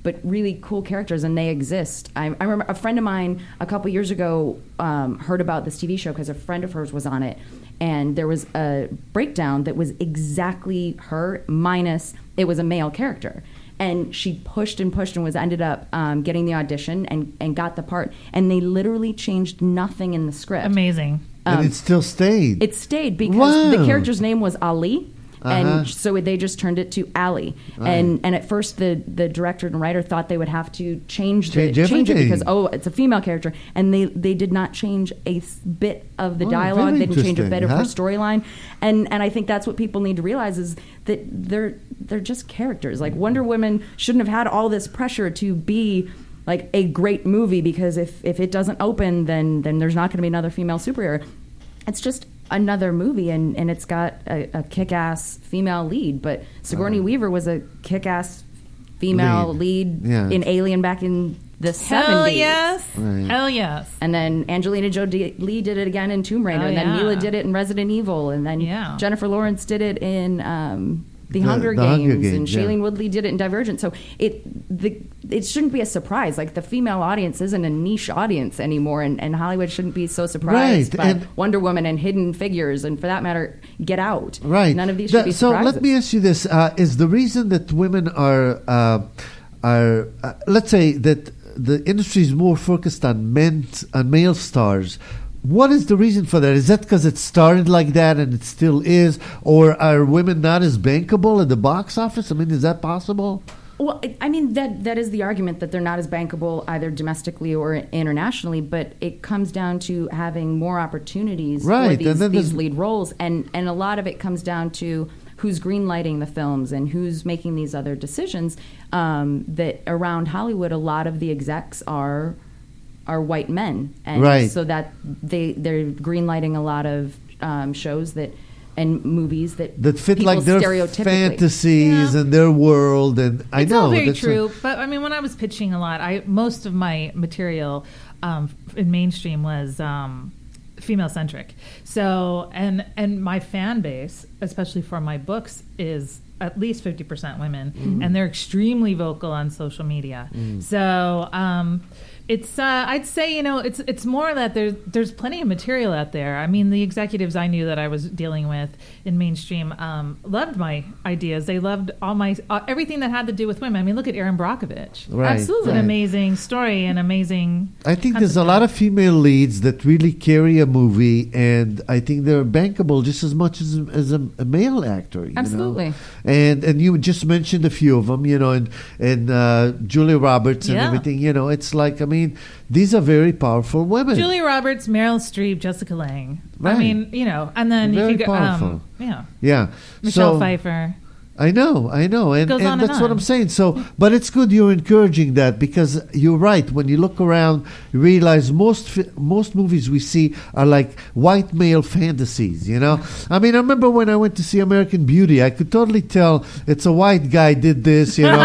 E: but really cool characters, and they exist. I remember a friend of mine a couple years ago heard about this TV show because a friend of hers was on it, and there was a breakdown that was exactly her, minus it was a male character. And she pushed and pushed and ended up getting the audition and got the part. And they literally changed nothing in the script.
D: Amazing.
C: And it still stayed.
E: It stayed because the character's name was Ali. And so they just turned it to Allie. And at first the director and writer thought they would have to change it because, it's a female character. And they did not change a bit of the dialogue. They didn't change a bit of her storyline. And I think that's what people need to realize is that they're just characters. Like Wonder Woman shouldn't have had all this pressure to be like a great movie because if it doesn't open, then there's not going to be another female superhero. It's just another movie, and it's got a kick-ass female lead. But Sigourney Weaver was a kick-ass female lead in Alien back in the 70s.
D: Hell yes. Right. Hell yes.
E: And then Angelina Jolie did it again in Tomb Raider, and then Mila did it in Resident Evil, and then Jennifer Lawrence did it in The Hunger Games, and Shailene Woodley did it in Divergent. So it shouldn't be a surprise. Like the female audience isn't a niche audience anymore, and Hollywood shouldn't be so surprised by Wonder Woman and Hidden Figures, and for that matter, Get Out.
C: Right.
E: None of these should be surprises.
C: So let me ask you this: is the reason that women are let's say that the industry is more focused on male stars? What is the reason for that? Is that because it started like that and it still is? Or are women not as bankable at the box office? I mean, is that possible?
E: Well, I mean, that is the argument, that they're not as bankable either domestically or internationally, but it comes down to having more opportunities for these lead roles. And a lot of it comes down to who's greenlighting the films and who's making these other decisions. That around Hollywood, a lot of the execs are white men, and so that they're greenlighting a lot of shows and movies that
C: fit like their fantasies and their world, and
D: it's all very true. But I mean, when I was pitching a lot, most of my material in mainstream was female centric. So and my fan base, especially for my books, is at least 50% women, and they're extremely vocal on social media. So it's I'd say it's more that there's plenty of material out there. I mean, the executives I knew that I was dealing with in mainstream loved my ideas. They loved all my everything that had to do with women. I mean, look at Erin Brockovich.
E: Absolutely,
D: an amazing story and amazing.
C: I think there's a lot of female leads that really carry a movie, and I think they're bankable just as much as a male actor.
E: Absolutely.
C: And you just mentioned a few of them, and Julia Roberts and everything. It's like, I mean, these are very powerful women.
D: Julia Roberts, Meryl Streep, Jessica Lange. Right. I mean, and then
C: very
D: you could
C: powerful.
D: Michelle Pfeiffer.
C: I know, and that's what I'm saying. So, but it's good you're encouraging that, because you're right. When you look around, you realize most movies we see are like white male fantasies. I mean, I remember when I went to see American Beauty, I could totally tell it's a white guy did this. He's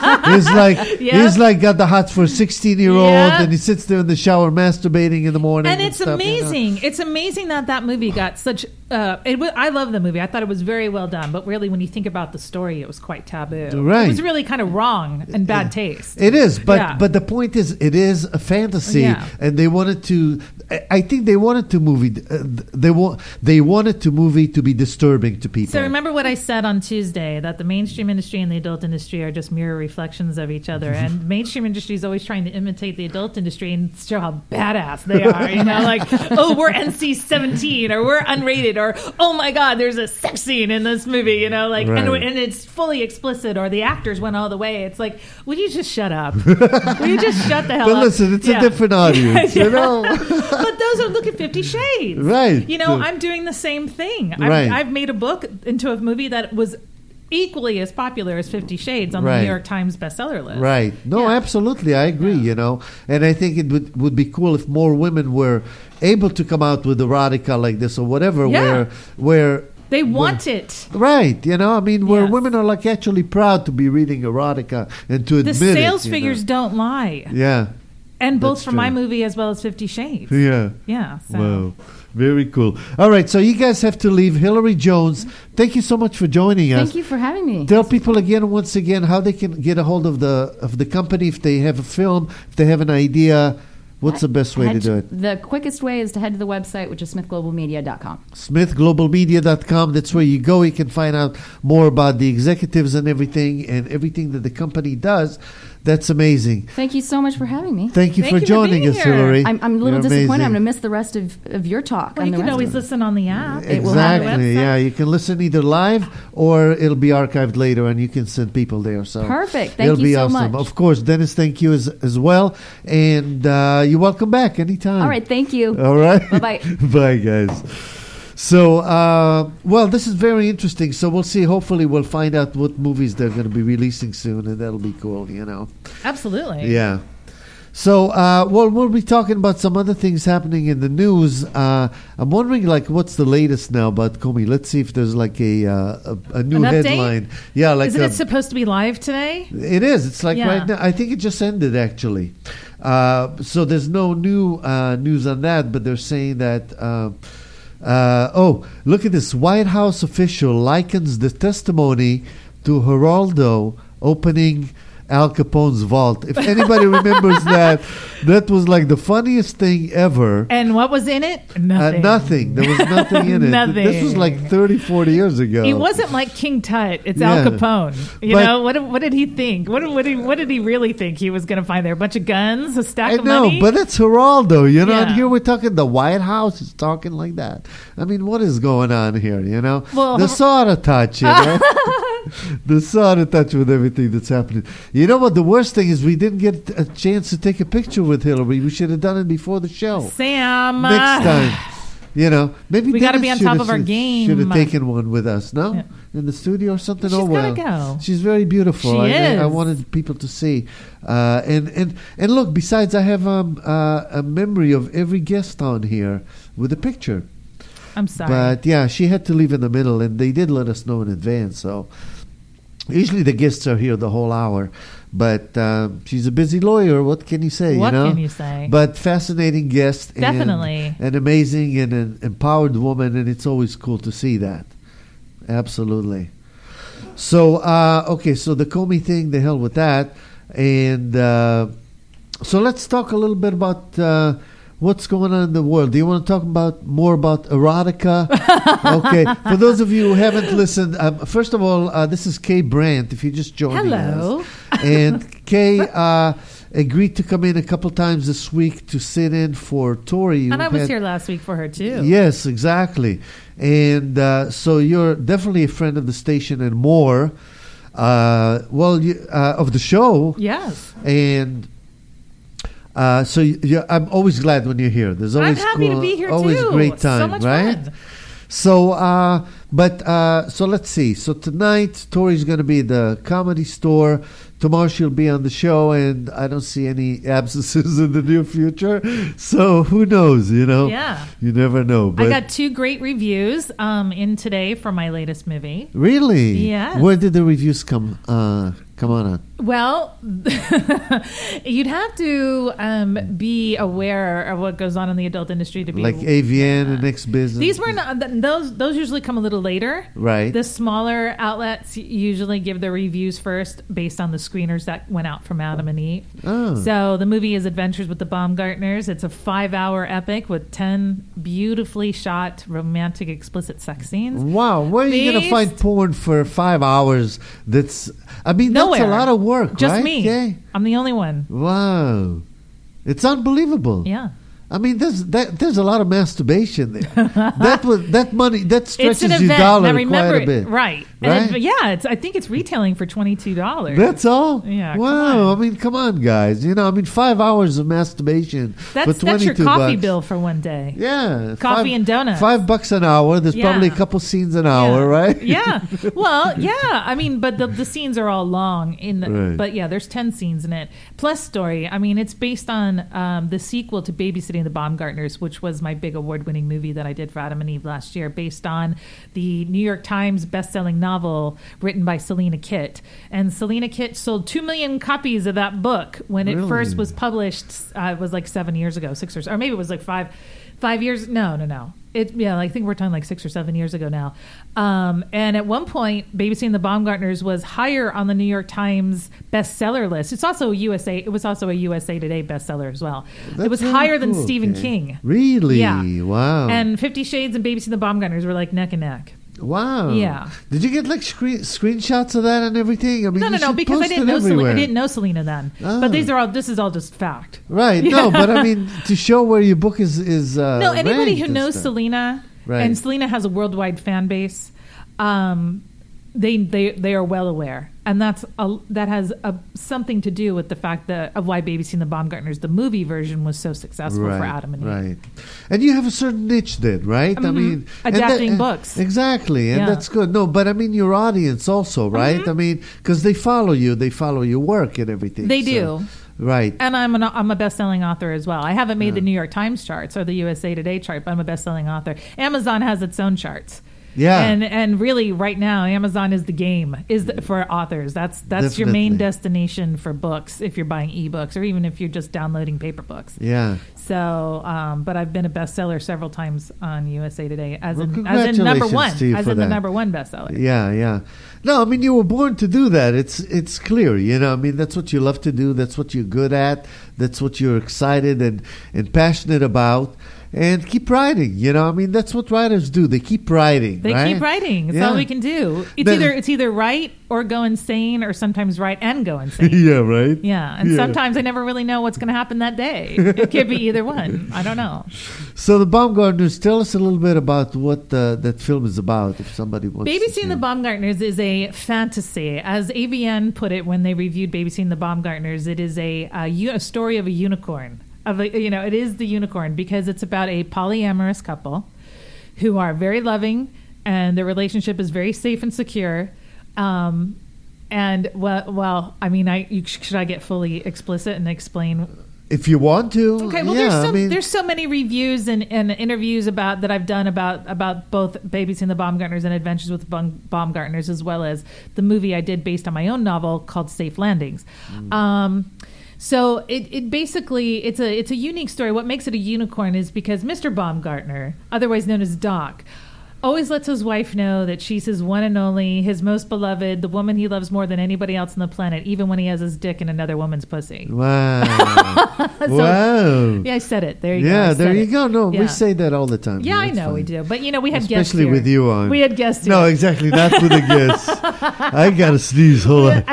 C: like got the hots for a 16-year-old, and he sits there in the shower masturbating in the morning.
D: And it's stuff, amazing. It's amazing that movie got such. I love the movie. I thought it was very well done, but really, when you think about the story, it was quite taboo.
C: Right.
D: It was really kind of wrong and bad taste.
C: It is, but the point is, it is a fantasy, and they wanted to. I think they wanted to movie. They wanted to movie to be disturbing to people.
D: So remember what I said on Tuesday, that the mainstream industry and the adult industry are just mirror reflections of each other, and the mainstream industry is always trying to imitate the adult industry and show how badass they are. Like, oh, we're NC-17 or we're unrated, or oh my God, there's a sex scene in this movie. And it's fully explicit, or the actors went all the way. It's like, will you just shut up? Will you just shut the hell up?
C: But listen, it's a different audience,
D: But those are, look at 50 Shades.
C: Right.
D: I'm doing the same thing. I've made a book into a movie that was equally as popular as 50 Shades on the New York Times bestseller list.
C: Right. No, absolutely. I agree, And I think it would be cool if more women were able to come out with erotica like this or whatever, where
D: they want it.
C: Right. I mean, where women are like actually proud to be reading erotica and to admit it.
D: The sales figures don't lie.
C: Yeah.
D: And both
C: That's
D: for my
C: true.
D: movie as well as 50 Shades.
C: Yeah.
D: Yeah. So.
C: Wow. Very cool. All right, so you guys have to leave. Hillary Jones, thank you so much for joining us.
E: Thank you for having me.
C: Tell people again, once again, how they can get a hold of the company if they have a film, if they have an idea. What's the best way to do it?
E: The quickest way is to head to the website, which is smithglobalmedia.com.
C: SmithGlobalMedia.com. That's where you go. You can find out more about the executives and everything that the company does. That's amazing.
E: Thank you so much for having me.
C: Thank you
D: Thank
C: for
D: you for
C: joining
D: being
C: us,
D: here.
C: Hillary.
E: I'm a little
C: You're
E: disappointed.
C: amazing.
E: I'm going to miss the rest of your talk.
D: Well,
E: and
D: you
E: the
D: can
E: rest
D: always
E: of it.
D: listen on the app.
E: It will have
D: the
E: a
C: Exactly.
D: website.
C: Yeah, you can listen either live or it'll be archived later, and you can send people there. So
E: Perfect. Thank
C: it'll
E: you
C: be
E: so
C: awesome.
E: much.
C: Of course, Dennis. Thank you as well, and you're welcome back anytime.
E: All right. Thank you.
C: All right.
E: Bye-bye.
C: Bye, guys. So, well, this is very interesting. So we'll see. Hopefully, we'll find out what movies they're going to be releasing soon, and that'll be cool.
D: Absolutely.
C: Yeah. So, well, we'll be talking about some other things happening in the news. I'm wondering, what's the latest now about Comey? Let's see if there's a new
D: An update?
C: headline. Yeah,
D: Isn't it supposed to be live today?
C: it is. It's
D: Yeah.
C: right now. I think it just ended actually. So there's no new news on that, but they're saying that. Look at this! White House official likens the testimony to Geraldo opening Al Capone's vault. If anybody remembers that was like the funniest thing ever.
D: And what was in it? Nothing.
C: Nothing. There was nothing in it.
D: Nothing.
C: This was like 30, 40 years ago.
D: It wasn't like King Tut. It's
C: Yeah.
D: Al Capone. You
C: But-
D: know what did he think? What did he really think he was going to find there? A bunch of guns, a stack
C: I
D: of
C: know,
D: money.
C: but it's Geraldo, And
D: Yeah.
C: here we're talking the White House is talking like that. I mean, what is going on here,
D: Well,
C: the sort of touch, the sort of touch with everything that's happening. You know what? The worst thing is we didn't get a chance to take a picture with Hillary. We should have done it before the show.
D: Sam.
C: Next time. Maybe
D: We gotta be
C: Dennis
D: on top
C: should
D: of our
C: have-
D: game.
C: Should have taken one with us, no?
D: Yeah.
C: In the studio or something.
D: She's
C: oh well,
D: gotta go.
C: She's very beautiful.
D: She
C: I
D: is.
C: wanted people to see. And look. Besides, I have a memory of every guest on here with a picture.
D: I'm sorry.
C: But yeah, she had to leave in the middle, and they did let us know in advance. So usually the guests are here the whole hour. But she's a busy lawyer. What can you say?
D: What can you say?
C: But fascinating guest.
D: Definitely.
C: And an amazing and an empowered woman, and it's always cool to see that. Absolutely. So, okay, so the Comey thing, the hell with that. And so let's talk a little bit about what's going on in the world. Do you want to talk more about erotica? Okay. For those of you who haven't listened, first of all, this is Kay Brandt, if you're just joining
D: Hello.
C: us. And Kay agreed to come in a couple times this week to sit in for Tori.
D: and I
C: who
D: was
C: had-
D: here last week for her too.
C: Yes, exactly. And so you're definitely a friend of the station and more. Of the show.
D: Yes.
C: And I'm always glad when you're here. There's always
D: I'm happy to be here
C: always
D: too.
C: a great time,
D: So much
C: right?
D: fun.
C: So, so let's see. So tonight, Tori's going to be at the Comedy Store. Tomorrow she'll be on the show, and I don't see any absences in the near future. So who knows?
D: Yeah.
C: You never know. But
D: I got 2 great reviews in today for my latest movie.
C: really,
D: Yes.
C: Where did the reviews come on?
D: Well, you'd have to be aware of what goes on in the adult industry to be
C: Like AVN and Next Business.
D: These were not those usually come a little later.
C: Right.
D: The smaller outlets usually give their reviews first based on the screeners that went out from Adam and Eve.
C: Oh.
D: So the movie is Adventures with the Baumgartners. It's a 5-hour epic with 10 beautifully shot romantic explicit sex scenes.
C: Wow, where are you going to
D: Based-
C: find porn for 5 hours? That's
D: Nowhere.
C: a lot of work,
D: Just
C: right?
D: me.
C: Okay.
D: I'm the only one.
C: Wow, it's unbelievable.
D: Yeah.
C: I mean, there's a lot of masturbation there. that money that
D: It's
C: stretches
D: an
C: your
D: event.
C: dollar
D: Now remember,
C: quite a bit.
D: right?
C: Right?
D: And I think it's retailing for $22.
C: That's all.
D: Yeah, come
C: Wow.
D: on.
C: I mean, come on, guys. 5 hours of masturbation for
D: That's your
C: $22.
D: coffee bill for one day.
C: Yeah,
D: Coffee and donuts.
C: $5 an hour. There's
D: Yeah.
C: probably a couple scenes an hour,
D: Yeah.
C: right?
D: Yeah. Well, yeah. I mean, but the scenes are all long
C: Right.
D: but yeah, there's 10 scenes in it. Plus story. I mean, it's based on the sequel to Babysitting and the Baumgartners, which was my big award-winning movie that I did for Adam and Eve last year, based on the New York Times best-selling novel written by Selena Kitt. And Selena Kitt sold 2 million copies of that book when it first was published. It was like 7 years ago, or maybe it was like 5 years. No. I think we're talking like 6 or 7 years ago now. And at one point, Babysitting the Baumgartners was higher on the New York Times bestseller list. It was also a USA Today bestseller as well. It was higher than Stephen King.
C: Really?
D: Yeah.
C: Wow.
D: And 50 Shades and Babysitting the Baumgartners were like neck and neck.
C: Wow.
D: Yeah.
C: Did you get like screenshots of that and everything? I mean,
D: No, because I didn't know Selena then.
C: Oh.
D: But this is all just fact.
C: Right.
D: Yeah.
C: No, but I mean, to show where your book is
D: no, anybody
C: ranked
D: who
C: and
D: knows
C: stuff.
D: Selena,
C: Right.
D: and Selena has a worldwide fan base, they are well aware, and that has something to do with the fact of why Babysitting the Baumgartners, the movie version, was so successful for Adam and Eve.
C: Right. And you have a certain niche then, right? I mean,
D: adapting books.
C: Exactly, and that's good. No, but I mean your audience also, right? I mean, because they follow your work and everything.
D: They do.
C: Right.
D: And I'm a best-selling author as well. I haven't made the New York Times charts or the USA Today chart, but I'm a best-selling author. Amazon has its own charts.
C: Yeah.
D: And really, right now, Amazon is the game for authors. That's your main
C: Definitely.
D: destination for books if you're buying ebooks or even if you're just downloading paper books.
C: Yeah.
D: So, but I've been a bestseller several times on USA Today as in number
C: congratulations
D: one,
C: to you
D: as
C: for
D: in the
C: that.
D: number one bestseller.
C: Yeah. No, I mean, you were born to do that. It's clear, you know. I mean, that's what you love to do. That's what you're good at. That's what you're excited and passionate about. And keep writing, you know. I mean, that's what writers do. They keep writing.
D: They
C: right?
D: keep writing. It's
C: Yeah.
D: all we can do. It's either write or go insane, or sometimes write and go insane.
C: Yeah, right.
D: Yeah, and sometimes I never really know what's going to happen that day. It could be either one. I don't know.
C: So the Baumgartners, tell us a little bit about what that film is about, if somebody wants to see
D: Babysitting the
C: it.
D: Baumgartners is a fantasy. As AVN put it when they reviewed Babysitting the Baumgartners, it is a story of a unicorn. It is the unicorn because it's about a polyamorous couple who are very loving and their relationship is very safe and secure. Should I get fully explicit and explain?
C: If you want to.
D: Okay, well,
C: yeah,
D: there's so many reviews and interviews that I've done about both Babysitting the Baumgartners and Adventures with the Baumgartners, as well as the movie I did based on my own novel called Safe Landings. So it basically it's a unique story. What makes it a unicorn is because Mr. Baumgartner, otherwise known as Doc, always lets his wife know that she's his one and only, his most beloved, the woman he loves more than anybody else on the planet, even when he has his dick in another woman's pussy.
C: Wow.
D: So,
C: wow.
D: Yeah, I said it. There you go.
C: Yeah,
D: I
C: there
D: said
C: you
D: it.
C: go. No,
D: Yeah.
C: we say that all the time.
D: Yeah, I
C: That's
D: know we
C: fine.
D: do. But, we had guests
C: Especially
D: here.
C: with you on.
D: We had guests here.
C: No, exactly. Not with the guests. I got to sneeze. Hold on.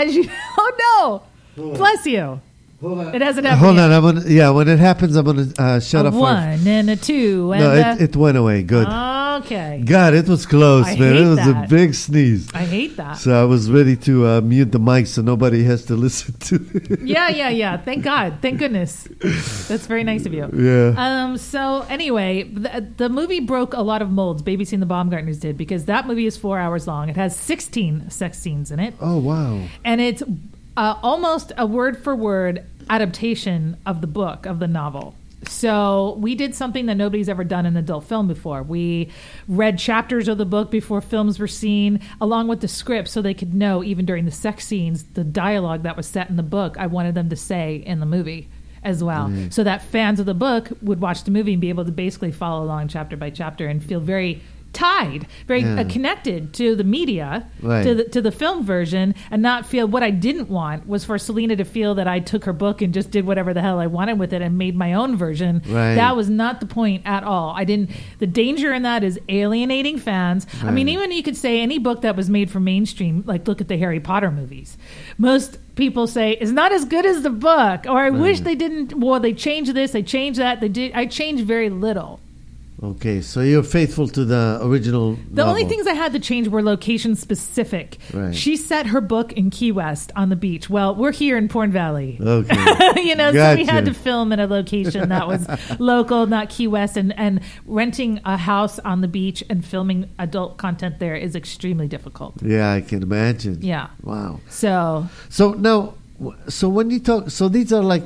D: Oh, no. Bless you.
C: Hold on.
D: It hasn't happened
C: Hold
D: yet.
C: on. When it happens, I'm going to shut
D: A
C: off.
D: one and a two. And
C: No, it went away. Good.
D: Okay.
C: God, it was close,
D: I
C: man.
D: hate
C: It was
D: that.
C: a big sneeze.
D: I hate that.
C: So I was ready to mute the mic so nobody has to listen to it.
D: Yeah. Thank God. Thank goodness. That's very nice of you.
C: Yeah.
D: So anyway, the movie broke a lot of molds. Babysitting the Baumgartners did, because that movie is 4 hours long. It has 16 sex scenes in it.
C: Oh, wow.
D: And it's almost a word-for-word adaptation of the book, of the novel. So we did something that nobody's ever done in adult film before. We read chapters of the book before films were seen, along with the script, so they could know, even during the sex scenes, the dialogue that was set in the book, I wanted them to say in the movie as well. So that fans of the book would watch the movie and be able to basically follow along chapter by chapter and feel very tied, very connected to the media,
C: Right.
D: to the film version, and not feel. What I didn't want was for Selena to feel that I took her book and just did whatever the hell I wanted with it and made my own version.
C: Right.
D: That was not the point at all. I didn't. The danger in that is alienating fans. I mean, even you could say any book that was made for mainstream, like look at the Harry Potter movies. Most people say it's not as good as the book, or I wish they didn't. Well, they changed this, they changed that. They did. I changed very little.
C: Okay, so you're faithful to the original
D: The only
C: novel.
D: things I had to change were location specific.
C: Right.
D: She set her book in Key West on the beach. Well, we're here in Porn Valley.
C: Okay.
D: So we had
C: Gotcha.
D: to film in a location that was local, not Key West, and renting a house on the beach and filming adult content there is extremely difficult.
C: Yeah, I can imagine.
D: Yeah.
C: Wow.
D: So
C: So now, so when you talk, so these are like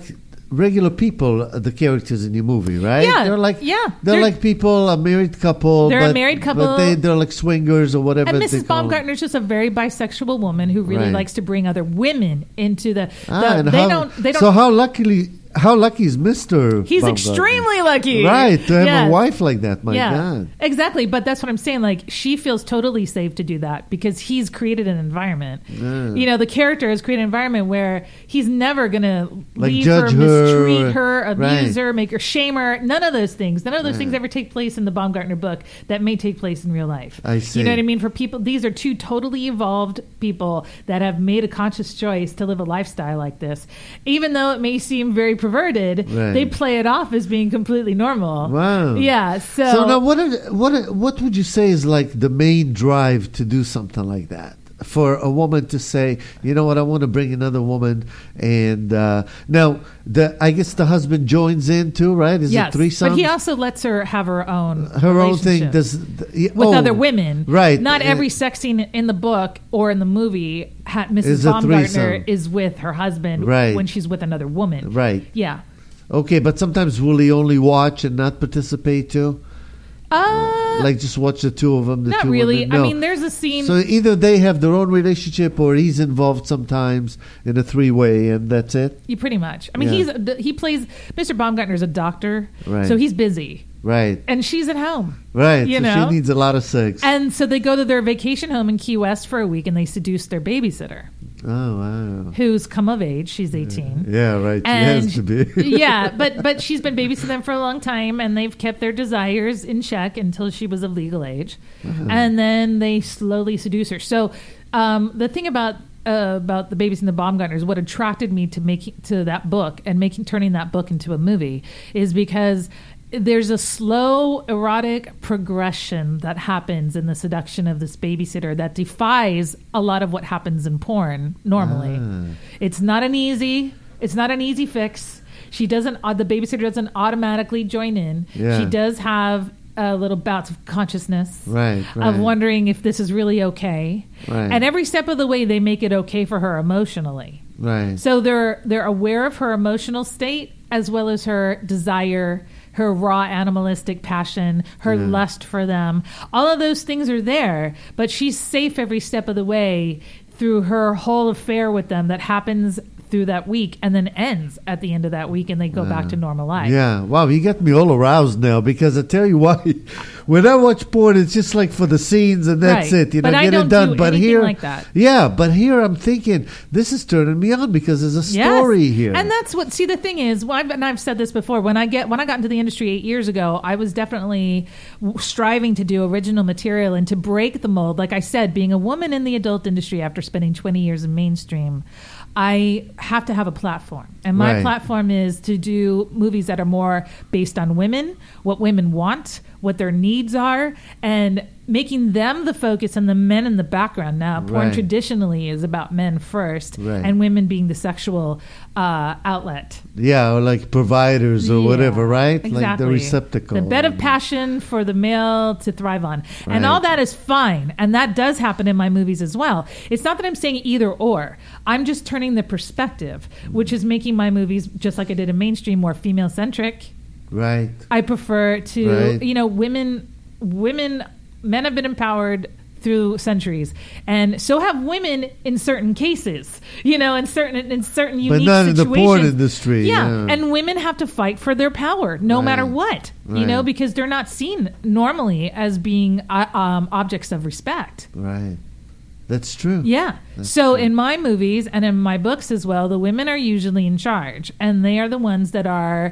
C: regular people, the characters in your movie, right?
D: Yeah,
C: they're like
D: yeah.
C: they're like people, a married couple.
D: They're
C: but,
D: a married couple.
C: but they're like swingers or whatever.
D: And
C: they
D: Mrs.
C: call them.
D: Baumgartner's just a very bisexual woman who really
C: Right.
D: likes to bring other women into the.
C: And
D: they
C: how,
D: don't. They don't.
C: So how lucky is Mr.
D: He's
C: Baumgartner?
D: extremely lucky,
C: Right, to have
D: Yeah.
C: a wife like that. My God.
D: Exactly. But that's what I'm saying. Like, she feels totally safe to do that because he's created an environment. You know, the character has created an environment where he's never going to
C: Like
D: leave her,
C: judge her,
D: mistreat her, abuse
C: right.
D: her, make her shame her. None of those things. None of those things ever take place in the Baumgartner book that may take place in real life.
C: I see.
D: You know what I mean? For people, these are two totally evolved people that have made a conscious choice to live a lifestyle like this. Even though it may seem very perverted,
C: Right.
D: they play it off as being completely normal.
C: Wow.
D: Yeah.
C: So now, what would you say is like the main drive to do something like that? For a woman to say, you know what, I want to bring another woman, and now I guess the husband joins in too, right? Is
D: yes,
C: it threesome?
D: but he also lets her have her own
C: thing.
D: relationship with other women,
C: right?
D: Not every sex scene in the book or in the movie, Mrs.
C: Is a
D: Baumgartner
C: threesome.
D: is with her husband
C: Right.
D: when she's with another woman,
C: Right.
D: Yeah.
C: Okay, but sometimes will he only watch and not participate too? Like just watch the two of them. The
D: Not
C: two
D: really.
C: women? No.
D: I mean, there's a scene.
C: So either they have their own relationship, or he's involved sometimes in a three-way, and that's it.
D: You pretty much. I mean,
C: Yeah.
D: he plays Mr. Baumgartner's a doctor,
C: Right.
D: so he's busy,
C: Right.
D: and she's at home,
C: Right.
D: You
C: so
D: know?
C: she needs a lot of sex.
D: and so they go to their vacation home in Key West for a week, and they seduce their babysitter,
C: Oh wow.
D: who's come of age. She's 18.
C: Yeah, right. She
D: And
C: has to be.
D: yeah, but she's been babysitting them for a long time, and they've kept their desires in check until she was of legal age, and then they slowly seduce her. So the thing about the Babies and the Baumgartners, what attracted me to that book and turning that book into a movie is because there's a slow erotic progression that happens in the seduction of this babysitter that defies a lot of what happens in porn normally. It's not an easy fix. She doesn't. The babysitter doesn't automatically join in.
C: Yeah.
D: She does have little bouts of consciousness,
C: Right,
D: of
C: right.
D: wondering if this is really okay.
C: Right.
D: And every step of the way, they make it okay for her emotionally.
C: Right.
D: So they're aware of her emotional state as well as her desire, her raw animalistic passion, her lust for them. All of those things are there, but she's safe every step of the way through her whole affair with them that happens through that week and then ends at the end of that week and they go back to normal life.
C: Yeah, wow, you got me all aroused now, because I tell you why, when I watch porn, it's just like for the scenes and that's
D: Right.
C: it, you know,
D: But I
C: get
D: don't
C: it done.
D: do
C: But
D: anything
C: here,
D: like that.
C: yeah, but here I'm thinking this is turning me on because there's a
D: Yes.
C: story here.
D: And that's what. See, the thing is, and I've said this before. When I got into the industry 8 years ago, I was definitely striving to do original material and to break the mold. Like I said, being a woman in the adult industry after spending 20 years in mainstream, I have to have a platform. And my
C: Right.
D: platform is to do movies that are more based on women, what women want, what their needs are, and making them the focus and the men in the background. Now, porn
C: Right.
D: traditionally is about men first,
C: Right.
D: and women being the sexual outlet.
C: Yeah, or like providers or
D: Yeah,
C: whatever, right? Like the
D: exactly.
C: receptacle.
D: The bed of passion for the male to thrive on. And
C: Right.
D: all that is fine. And that does happen in my movies as well. It's not that I'm saying either or. I'm just turning the perspective, which is making my movies, just like I did in mainstream, more female centric.
C: Right.
D: I prefer to,
C: Right.
D: men have been empowered through centuries, and so have women in certain cases. In certain unique
C: But not in the
D: situations.
C: porn industry.
D: Yeah, and women have to fight for their power, no
C: Right.
D: matter what.
C: Right.
D: Because they're not seen normally as being objects of respect.
C: Right. That's true.
D: Yeah. So in my movies and in my books as well, the women are usually in charge, and they are the ones that are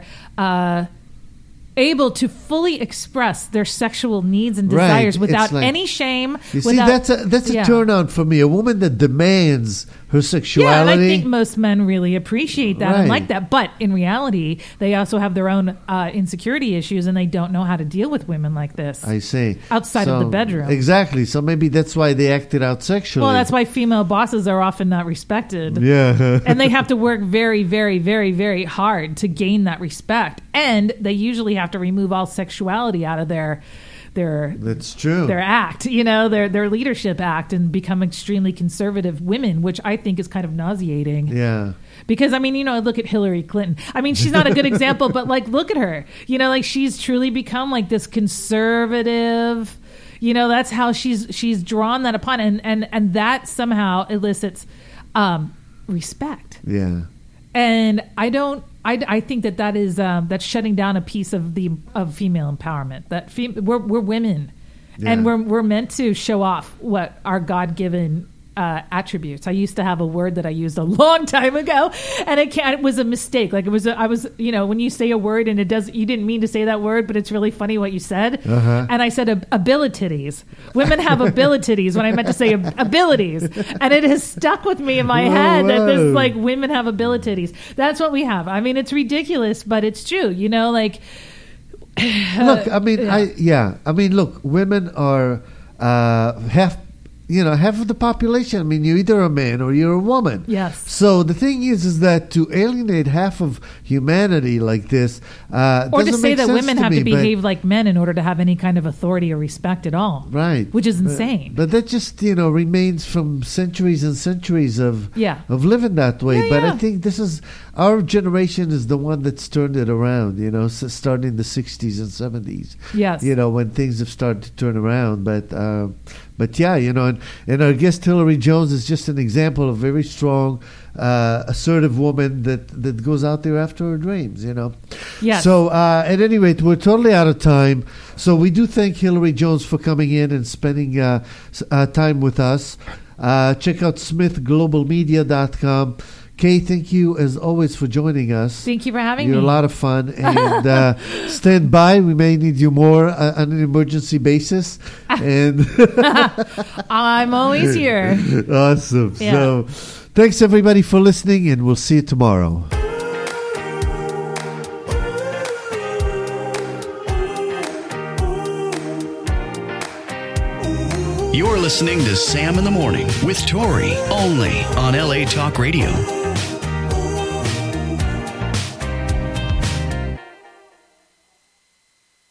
D: able to fully express their sexual needs and
C: Right.
D: desires
C: It's
D: without
C: like-
D: any shame.
C: You see,
D: without,
C: that's a
D: yeah.
C: turn on for me. A woman that demands her
D: Yeah,
C: sexuality.
D: and I think most men really appreciate that and
C: Right.
D: like that. But in reality, they also have their own insecurity issues, and they don't know how to deal with women like this.
C: I see.
D: Outside of the bedroom.
C: Exactly. So maybe that's why they acted out sexually.
D: Well, that's why female bosses are often not respected.
C: Yeah.
D: And they have to work very, very, very, very hard to gain that respect. And they usually have to remove all sexuality out of their
C: That's true.
D: their act, their leadership act, and become extremely conservative women, which I think is kind of nauseating.
C: Yeah.
D: Because, look at Hillary Clinton. She's not a good example, but look at her. She's truly become this conservative, that's how she's drawn that upon. And that somehow elicits respect.
C: Yeah.
D: And I think that is, that's shutting down a piece of female empowerment. That we're women, and we're meant to show off what our God-given attributes. I used to have a word that I used a long time ago, and it was a mistake. When you say a word and you didn't mean to say that word, but it's really funny what you said.
C: Uh-huh.
D: And I said abilities. Women have abilities when I meant to say abilities, and it has stuck with me in my head that this women have abilities. That's what we have. It's ridiculous, but it's true.
C: Look, look, women are half of the population. You're either a man or you're a woman.
D: Yes.
C: So the thing is that to alienate half of humanity like this,
D: or to say that women have to behave
C: but,
D: like men in order to have any kind of authority or respect at all.
C: Right.
D: Which is insane.
C: But that just, remains from centuries and centuries of living that way.
D: Yeah,
C: I think our generation is the one that's turned it around, starting in the 60s and 70s.
D: Yes.
C: When things have started to turn around. But yeah, and our guest Hillary Jones is just an example of a very strong, assertive woman that goes out there after her dreams,
D: Yes.
C: So at any rate, we're totally out of time. So we do thank Hillary Jones for coming in and spending time with us. Check out smithglobalmedia.com. Kay, thank you as always for joining us.
D: Thank you for having me.
C: You're a lot of fun. And stand by. We may need you more on an emergency basis. And
D: I'm always here.
C: Awesome.
D: Yeah.
C: So thanks everybody for listening, and we'll see you tomorrow.
B: You're listening to Sam in the Morning with Tori, only on LA Talk Radio.